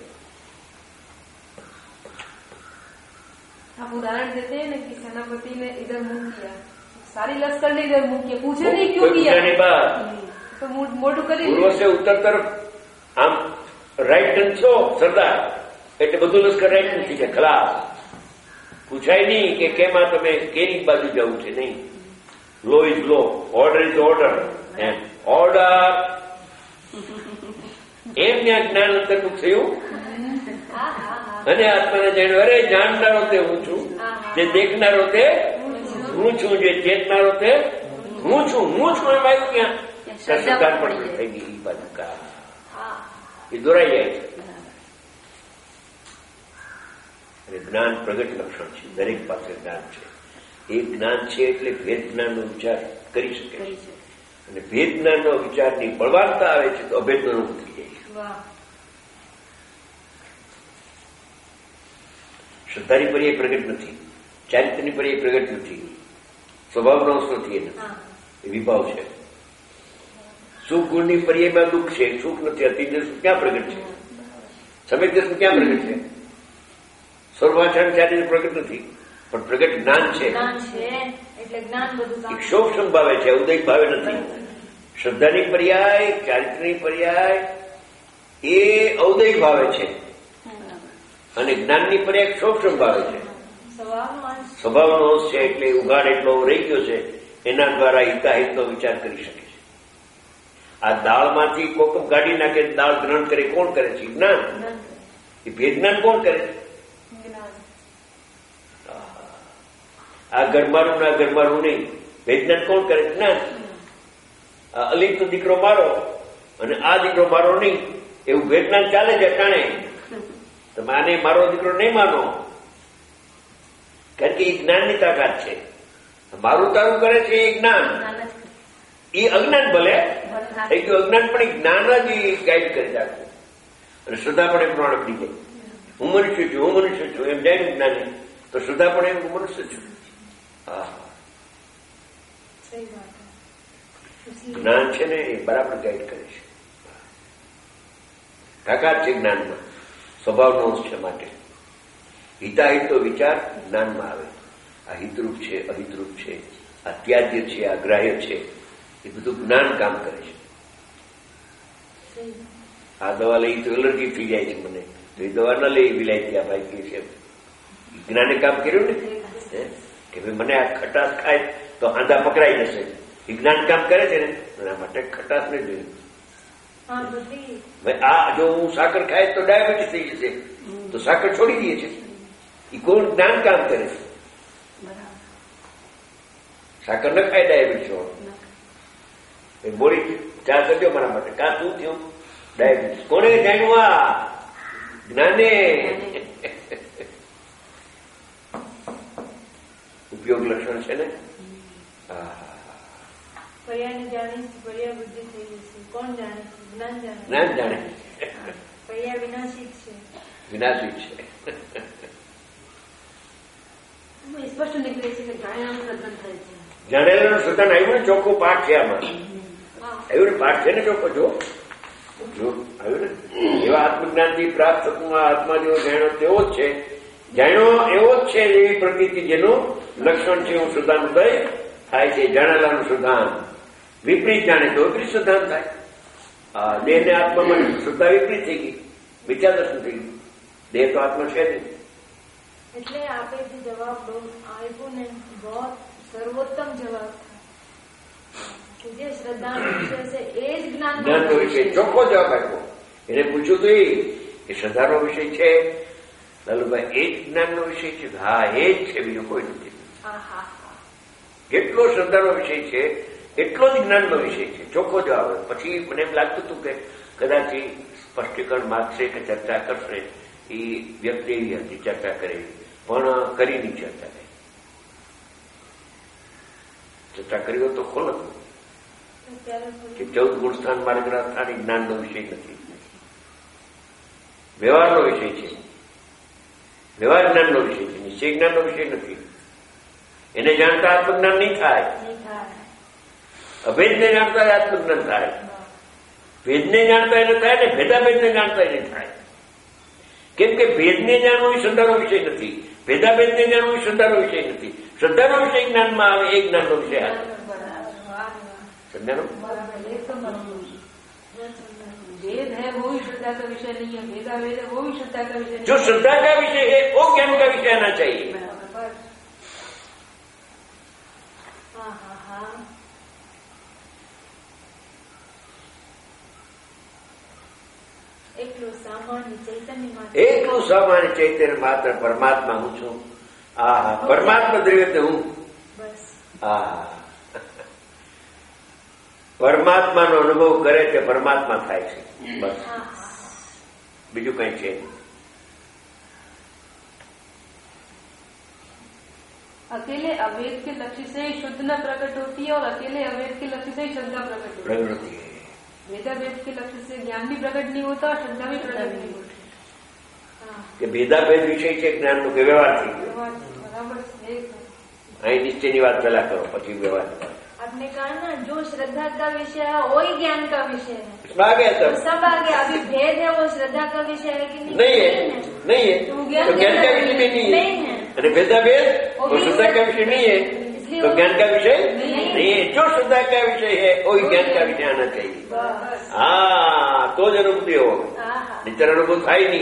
आप उदाहरण देते हैं ना कि सेनापति ने इधर मुंह किया, सारी लश्कर ने इधर मुंह किया, पूछे नहीं क्यों किया, तो मोटू કરી પૂર્વ સે ઉત્તર તરફ આમ રાઈટ ટર્ન છો સરદાર, એટલે બધું લશ્કર રાઈટ નથી જાય, ખલાસ. પૂછાય નહીં કે કેમ આ તમે કેની બાજુ જવું છે. નહીં, law is law, order is order. એમ ઓર્ડર એમ ત્યાં જ્ઞાન અંતર્મુખ થયું. અને આત્માને જાણ્યું, અરે જાણનારો તે હું છું, જે દેખનારો તે હું છું, જે ચેતનારો તે હું છું. હું છું એમ આવ્યું ક્યાં? શ્રદ્ધા પણ થઈ ગઈ. એ બાજુ કા એ દોરાઈ જાય છે. અને જ્ઞાન પ્રગટ લક્ષણ છે, દરેક પાસે જ્ઞાન છે. એ જ્ઞાન છે એટલે ભેદ જ્ઞાનનો વિચાર કરી શકે છે. અને ભેદ જ્ઞાનનો વિચારની બળવાનતા આવે છે તો અભેદનો રૂપ થઈ જાય છે. શ્રદ્ધાની પર્યાય પ્રગટ નથી, ચારિત્રની પર્યાય પ્રગટ નથી, સ્વભાવનો અંશ નથી. એ નથી, એ વિભાવ છે. સુખ ગુણની પર્યાયમાં દુઃખ છે, સુખ નથી. અતિદેશ ક્યાં પ્રગટ છે? સમ્યક દેશ ક્યાં પ્રગટ છે? સર્વાચરણ ચારિત્ર પ્રગટ નથી, પણ પ્રગટ જ્ઞાન છે. એક શોભ સંભાવે છે, ઉદય ભાવે નથી. શ્રદ્ધાની પર્યાય, ચારિત્રની પર્યાય એ ઔદય ભાવે છે, અને જ્ઞાનની પર્યાય શોભ સંભાવે છે. સ્વભાવનો અંશ છે, એટલે ઉઘાડ એટલો રહી ગયો છે, એના દ્વારા હિતાહિતનો વિચાર કરી શકે છે. આ દાળમાંથી કોકમ કાઢી નાખે, દાળ ગ્રહણ કરે, કોણ કરે છે? જ્ઞાન. એ ભેદ જ્ઞાન કોણ કરે છે? આ ઘરમારું ના ઘરમારું નહીં, ભેદ જ્ઞાન કોણ કરે? જ્ઞાન. અલિપ્ત દીકરો મારો અને આ દીકરો મારો નહીં, એવું ભેદ જ્ઞાન ચાલે છે. ટાણે તમે આને મારો દીકરો નહીં માનો, કારણ કે એ જ્ઞાનની તાકાત છે. મારું તારું કરે છે એ જ્ઞાન. એ અજ્ઞાન ભલે થઈ ગયું, અજ્ઞાન પણ એ જ્ઞાન જ ગાઈડ કરી રાખવું. અને શ્રદ્ધા પણ એ પ્રમાણે પડી જાય. હું મનુષ્ય છું, હું મનુષ્ય છું એમ જાય જ્ઞાની, તો શ્રદ્ધા પણ એમ હું મનુષ્ય છું. હા, જ્ઞાન છે ને એ બરાબર ગાઈડ કરે છે. તાકાત છે જ્ઞાનમાં, સ્વભાવનો અંશ છે. માટે હિતાહિતો વિચાર જ્ઞાનમાં આવે. આ હિતરૂપ છે, અહિતરૂપ છે, આ ત્યાજ્ય છે, આ ગ્રાહ્ય છે, એ બધું જ્ઞાન કામ કરે છે. આ દવા લઈ તો એલર્જી થઈ જાય છે મને, તો એ દવા ન લઈ વિલાયતી આ ભાઈ કે છે. જ્ઞાને કામ કર્યું ને કે ભાઈ મને આ ખટાશ ખાય તો આંધા પકડાઈ જશે. એ જ્ઞાન કામ કરે છે ને એના માટે ખટાશ ને જોયું. આ જો હું સાકર ખાય તો ડાયાબિટીસ થઈ જશે, તો સાકર છોડી દઈએ છે. એ કોણ જ્ઞાન કામ કરે છે. સાકર ન ખાય ડાયાબિટીસ વાળો બોડી ચા કરજો મારા માટે. કાં શું થયું? ડાયાબિટીસ. કોને જાણ્યું? આ જ્ઞાને. ઉપયોગ લક્ષણ છે ને. પર્યાને જાણે પર્યા બુદ્ધિ થઈ જશે. કોણ જાણે? જ્ઞાન જાણે. જ્ઞાન જાણે. પર્યા વિનાશિક છે. વિનાશિક છે. સ્પષ્ટ નીકળે છે કે જાણેલાનું સર્જન થાય છે. જાણેલાનું સર્જન આવ્યું ને, ચોખ્ખો પાઠ છે આમાં. આવ્યું ને પાઠ છે ને ચોખ્ખો. જો જો આવ્યું ને, એવા આત્મજ્ઞાનથી પ્રાપ્ત થતું આત્મા જેવો જાણ્યો તેવો જ છે. જાણ્યો એવો જ છે એવી પ્રકૃતિ જેનું લક્ષણ છે એવું શુદ્ધાનુદય થાય છે. જાણેલાનું શુદ્ધાન. વિપરીત જાણે તો વિપરીત શુદ્ધાન થાય. દેહ ને આત્મામાં શુદ્ધા વિપરીત થઈ ગઈ, વિચાર દર્શન થઈ ગયું. દેહ તો આત્મા છે નહીં. એટલે આપે જે જવાબ આપ્યો ને બહુ સર્વોત્તમ જવાબ થાય. જે શ્રદ્ધાનો વિષય છે એ જ જ્ઞાનનો વિષય. ચોખ્ખો જવાબ આપ્યો. એને પૂછ્યું તો એ શ્રદ્ધાનો વિષય છે લાલુભાઈ, એ જ જ્ઞાનનો વિષય છે. હા, એ જ છે, બીજું કોઈ નથી. જેટલો શ્રદ્ધાનો વિષય છે એટલો જ જ્ઞાનનો વિષય છે. ચોખ્ખો જવાબ. પછી મને એમ લાગતું હતું કે કદાચ સ્પષ્ટીકરણ માગશે કે ચર્ચા કરશે. એ વ્યક્તિ એવી હતી ચર્ચા કરે, પણ કરીની ચર્ચા કરી. ચર્ચા કરી હોય તો ખોલ કે ચૌદ ગુણસ્થાન માર્ગ સ્થાન જ્ઞાનનો વિષય નથી, વ્યવહારનો વિષય છે. વ્યવહાર જ્ઞાનનો વિષય છે, નિશ્ચય જ્ઞાનનો વિષય નથી. એને જાણતા આત્મજ્ઞાન નહીં થાય. અભેદને જાણતા આત્મજ્ઞાન થાય. ભેદને જાણતા એને થાય ને ભેદાભેદને જાણતા એને થાય. કેમ કે ભેદને જાણવું એ શ્રદ્ધાનો વિષય નથી, ભેદાભેદને જાણવું એ શ્રદ્ધાનો વિષય નથી. શ્રદ્ધાનો વિષય જ્ઞાનમાં આવે એ જ્ઞાનનો વિષય આવે. श्रद्धा वेद है वो भी श्रद्धा का विषय नहीं है, वेदा वेद है वो भी श्रद्धा का विषय नहीं। जो श्रद्धा का विषय है वो ज्ञान का विषय आना चाहिए। हाँ हाँ हाँ એકલું સામાન્ય ચૈતન્ય માત્ર એકલું સામાન્ય ચૈતન્ય માત્ર પરમાત્મા હું છું। આ પરમાત્મા દ્રવ્ય હું બસ આ પરમાત્માનો અનુભવ કરે તે પરમાત્મા થાય છે બસ, બીજું કઈ છે નહીં। अकेले अवेद के लक्ष्य से शुद्ध न प्रकट होती है और अकेले अवेद के लक्ष्य से श्रद्धा प्रकट होती प्रकट होती है। वेदा वेद के लक्ष्य से ज्ञान भी प्रकट नहीं होता और श्रद्धा भी प्रकट नहीं होती। કે ભેદાભેદ વિષય છે જ્ઞાન નો કે વ્યવહાર થઈ ગયો। बराबर અહીં નિશ્ચયની વાત પેલા કરો પછી વ્યવહાર। आपने कहा ना जो श्रद्धा का विषय है वही ज्ञान का विषय है, आ गया सब सब आ गया। अभी भेद है वो श्रद्धा का विषय है कि नहीं? नहीं है, नहीं है तो तो ज्ञान ज्ञान का विषय भी नहीं नहीं है। है। अरे भेदाभेद वो श्रद्धा का विषय नहीं है तो ज्ञान का विषय नहीं है। जो श्रद्धा का विषय है वही ज्ञान का विषय आना चाहिए। हाँ तो ज अनुभूति हो, नितर अनुभूत થાય नहीं।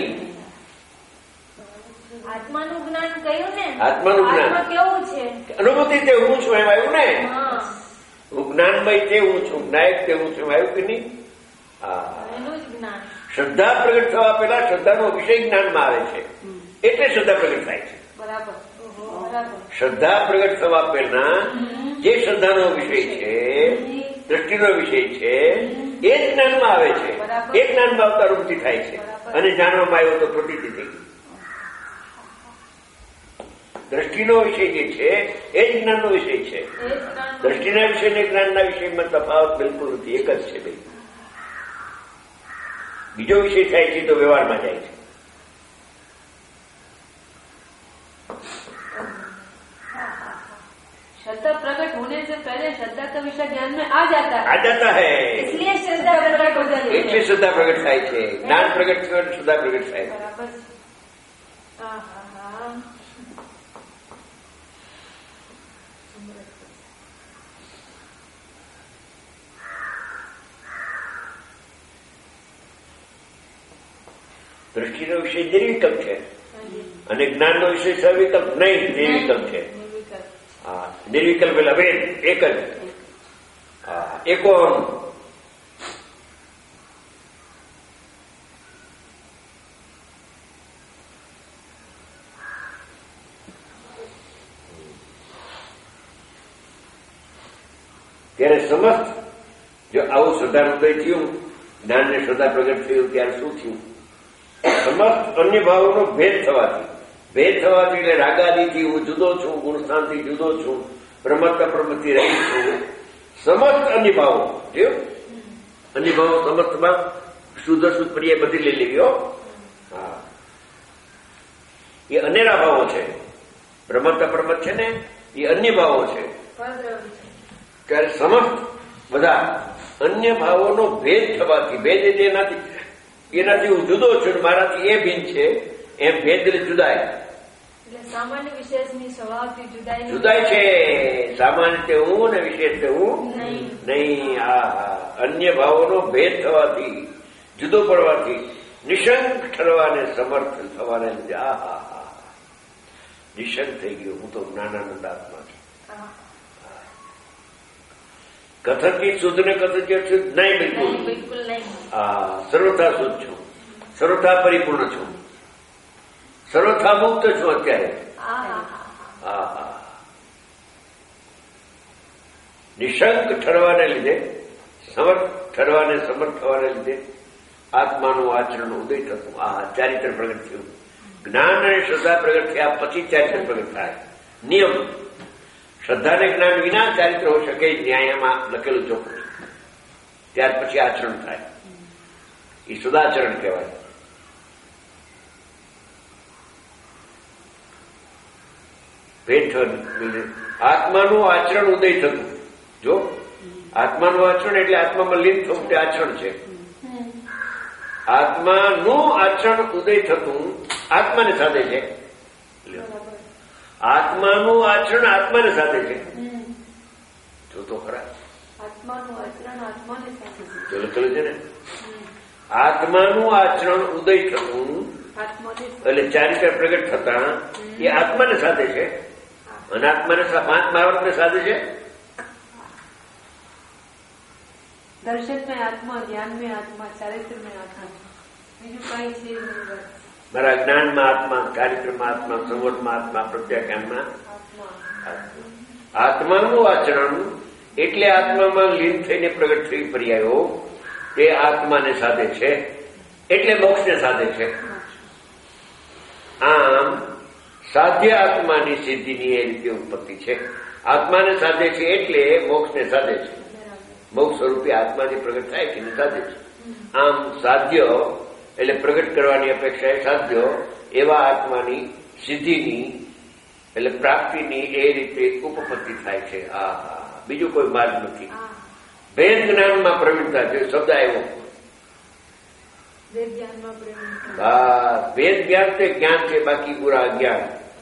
આત્માનું જ્ઞાન કયું ને, આત્માનું જ્ઞાન આત્મા કેવું છે? અનુભૂતિ તે હું છું એમ આવ્યું ને, હા હું જ્ઞાનમય તે હું છું, નાયક તે હું છું એમ આવ્યું કે નહીં? હા એનું જ જ્ઞાન। શ્રદ્ધા પ્રગટ થવા પહેલા શ્રદ્ધાનો વિષય જ્ઞાનમાં આવે છે એટલે શ્રદ્ધા પ્રગટ થાય છે। बराबर बराबर શ્રદ્ધા પ્રગટ થવા પહેલા જે શ્રદ્ધાનો વિષય છે, દ્રષ્ટિનો વિષય છે એ જ જ્ઞાનમાં આવે છે। એ જ્ઞાનમાં આવતા અનુભૂતિ થાય છે અને જાણવામાં આવ્યો તો પ્રતીતિ થઈ ગઈ। દ્રષ્ટિનો વિષય જે છે એ જ જ્ઞાનનો વિષય છે। દ્રષ્ટિના વિષય ને જ્ઞાનના વિષયમાં તફાવત બિલકુલ નથી, એક જ છે ભાઈ। બીજો વિષય થાય છે તો વ્યવહારમાં જાય છે। श्रद्धा प्रकट होने से पहले श्रद्धा श्रद्धा का विषय ज्ञान में आ जाता है आ जाता है इसलिए श्रद्धा प्रकट हो जाती है એટલે શ્રદ્ધા પ્રગટ થાય છે જ્ઞાન પ્રગટ થયું એટલે શ્રદ્ધા પ્રગટ થાય बराबर હા હા હા દ્રષ્ટિનો વિષય નિર્વિકલ્પ છે અને જ્ઞાનનો વિષય સવિકલ્પ નહીં નિર્વિકલ્પ છે હા નિર્વિકલ્પ એટલે વેદ એક જ હા એકો ત્યારે સમસ્ત જો આવું શ્રદ્ધા ઉદય થયું જ્ઞાનને શ્રદ્ધા પ્રગટ થયું ત્યારે શું થયું સમસ્ત અન્ય ભાવોનો ભેદ થવાથી ભેદ થવાથી એટલે રાગાદીથી હું જુદો છું ગુણસ્થાનથી જુદો છું પ્રમત્તા પ્રમતિ રહી છું સમસ્ત અન્ય ભાવો જોયું અન્ય ભાવો સમસ્તમાં શુદ્ધ શુદ્ધ પ્રિય બધી લઈ લેવી હા એ અનેરા ભાવો છે પ્રમત્તા પ્રમત છે ને એ અન્ય ભાવો છે ત્યારે સમસ્ત બધા અન્ય ભાવોનો ભેદ થવાથી ભેદ એટલે એનાથી એનાથી હું જુદો છું મારાથી એ ભિન્ન છે એમ ભેદ જુદાય સામાન્ય વિશેષની સ્વભાવથી જુદાય જુદાય છે સામાન્ય તે હું ને વિશેષ તે હું નહીં આ અન્ય ભાવોનો ભેદ થવાથી જુદો પડવાથી નિશંક ઠરવાને સમર્થ થવાને લીધે આ હા હા નિશંક થઈ ગયો હું તો જ્ઞાનાનંદ આત્મા છું કથનથી શુદ્ધ ને કથનથી શુદ્ધ નહીં બિલકુલ બિલકુલ નહીં હા સર્વથા શુદ્ધ છું સર્વથા પરિપૂર્ણ છું સર્વથા મુક્ત છું અત્યારે હા હા નિશંક ઠરવાને લીધે સમર્થ ઠરવાને સમર્થ થવાને લીધે આત્માનું આચરણ ઉદય થતું આ ચારિત્ર પ્રગટ થયું જ્ઞાન અને શ્રદ્ધા પ્રગટ થયા પછી ચારિત્ર પ્રગટ થાય નિયમ શ્રદ્ધાને જ્ઞાન વિના ચારિત્ર હોઈ શકે ન્યાયમાં લખેલું ચોખ્ખું ત્યાર પછી આચરણ થાય એ સદાચરણ કહેવાય ભેદ આત્માનું આચરણ ઉદય થતું જો આત્માનું આચરણ એટલે આત્મામાં લીન થવું તે આચરણ છે આત્માનું આચરણ ઉદય થતું આત્માને સાધે છે આત્માનું આચરણ આત્માને સાથે છે જો તો ખરા આત્માનું આચરણ આત્માને સાથે જો લખેલું છે ને આત્માનું આચરણ ઉદય થતું એટલે ચારિત્ર પ્રગટ થતા એ આત્માને સાથે છે અને આત્માને પાંચ મહાવર્તને સાથે છે દર્શન में आत्मा ज्ञान में आत्मा चारित्र में आत्मा બીજું કઈ છે મારા જ્ઞાનમાં આત્મા ચારિત્રમાં આત્મા સંવરમાં આત્મા પ્રત્યાખ્યાનમાં આત્માનું આચરણ એટલે આત્મામાં લીન થઈને પ્રગટ થઈ પર્યાયો તે આત્માને સાધે છે એટલે મોક્ષને સાધે છે આમ સાધ્ય આત્માની સિદ્ધિની એ રીતે ઉત્પત્તિ છે આત્માને સાધે છે એટલે મોક્ષને સાધે છે મોક્ષ સ્વરૂપે આત્માની પ્રગટ થાય છે ને સાધે છે આમ સાધ્ય એટલે પ્રગટ કરવાની અપેક્ષા એ સાધ્ય એવા આત્માની સિદ્ધિની એટલે પ્રાપ્તિની એ રીતે ઉપપત્તિ થાય છે આ હા બીજું કોઈ માર્ગ નથી ભેદ જ્ઞાનમાં પ્રવીણતા છે શબ્દ આવ્યો હા ભેદ જ્ઞાન તે જ્ઞાન છે બાકી પૂરા અજ્ઞાન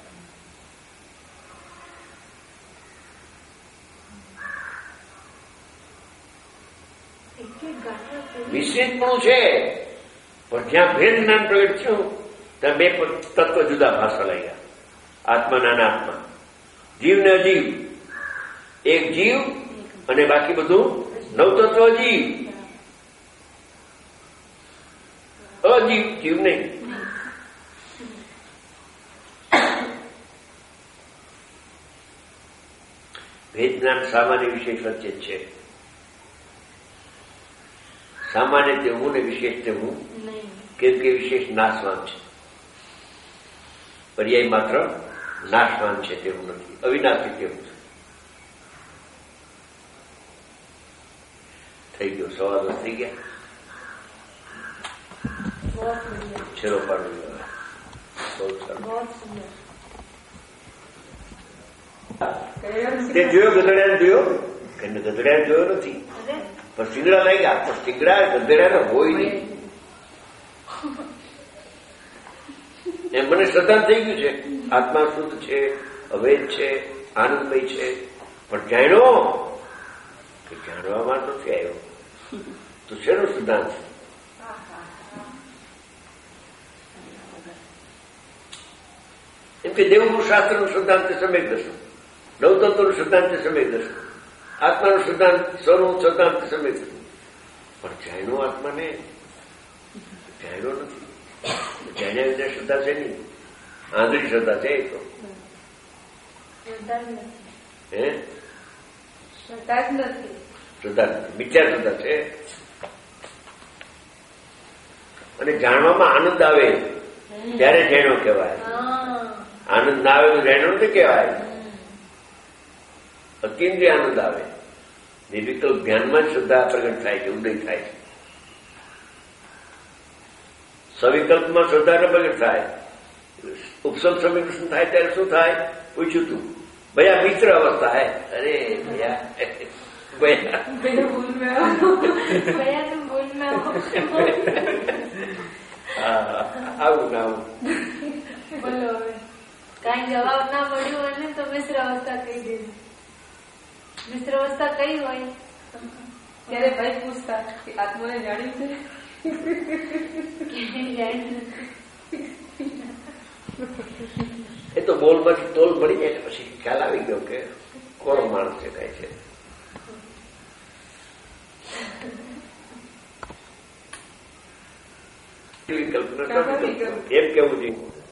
વિશ્રિતપણું છે પણ જ્યાં ભેદ જ્ઞાન પ્રગટ થયું ત્યાં બે તત્વ જુદા ભાષા લાગ્યા આત્મા ને અનાત્મા જીવ ને અજીવ એક જીવ અને બાકી બધું નવતત્વ જીવ અજીવ જીવ નહીં ભેદ જ્ઞાન સામાન્ય વિશેષ વચ્ચે જ છે સામાન્ય તે હું ને વિશેષ તે હું કેમ કે વિશેષ નાશવાન છે પર્યાય માત્ર નાશવાન છે તેવું નથી અવિનાશી તેવું છે થઈ ગયો સવા દસ થઈ ગયા છેલ્લો પાડો બહુ સારું તે જોયો ગધેડાને જોયો કે ગધેડા જોયો નથી, પણ શીંગડા લાગ્યા, પણ શીંગડા ગધેડા હોય નહીં. એમ મને શ્રદ્ધા થઈ ગયું છે આત્મા શુદ્ધ છે, અવૈધ છે, આનંદમય છે. પણ જાણ્યો કે જાણવામાં નથી આવ્યો તો શેનો સિદ્ધાંત છે? એમ કે દેવગુરુ શાસ્ત્રનું સિદ્ધાંત સમ્યક દર્શન, નવતત્વનું સિદ્ધાંત સમ્યક દર્શન, આત્માનું સિદ્ધાંત સ્વરૂપ સિદ્ધાંત સમ્યક દર્શન. પણ જાણ્યો આત્માને જાણ્યો નથી. જાણ્યા વિના શ્રદ્ધા છે નહીં, આંધળી શ્રદ્ધા છે. એ તો હે શ્રદ્ધા જ નથી, શ્રદ્ધા મિથ્યા શ્રદ્ધા છે. અને જાણવામાં આનંદ આવે ત્યારે જાણ્યો કહેવાય. આનંદ ના આવે તો જાણ્યો નથી કહેવાય. અતિન્દ્રિય આનંદ આવે, નિર્વિકલ્પ ધ્યાનમાં જ શ્રદ્ધા પ્રગટ થાય છે, ઉદય થાય છે. સવિકલ્પમાં શ્રદ્ધા ન પ્રગટ થાય. ઉપસમ સમીકૃષ્ણ થાય ત્યારે શું થાય? પૂછ્યું તું ભૈયા મિત્ર અવસ્થા હૈ. અરે ભૈયા ભૈયા આવું ના આવું બોલો. હવે કઈ જવાબ ના મળ્યું એટલે તો મિશ્ર અવસ્થા કહી દીધી. મિશ્ર અવસ્થા કઈ હોય ત્યારે ભાઈ પૂછતા કે આત્માને જાણ્યું છે? એ તો બોલમાંથી તોલ પડી જાય પછી ખ્યાલ આવી ગયો કે કોનો માણસ છે, કઈ છે. વિકલ્પ એમ કેવું જોઈએ.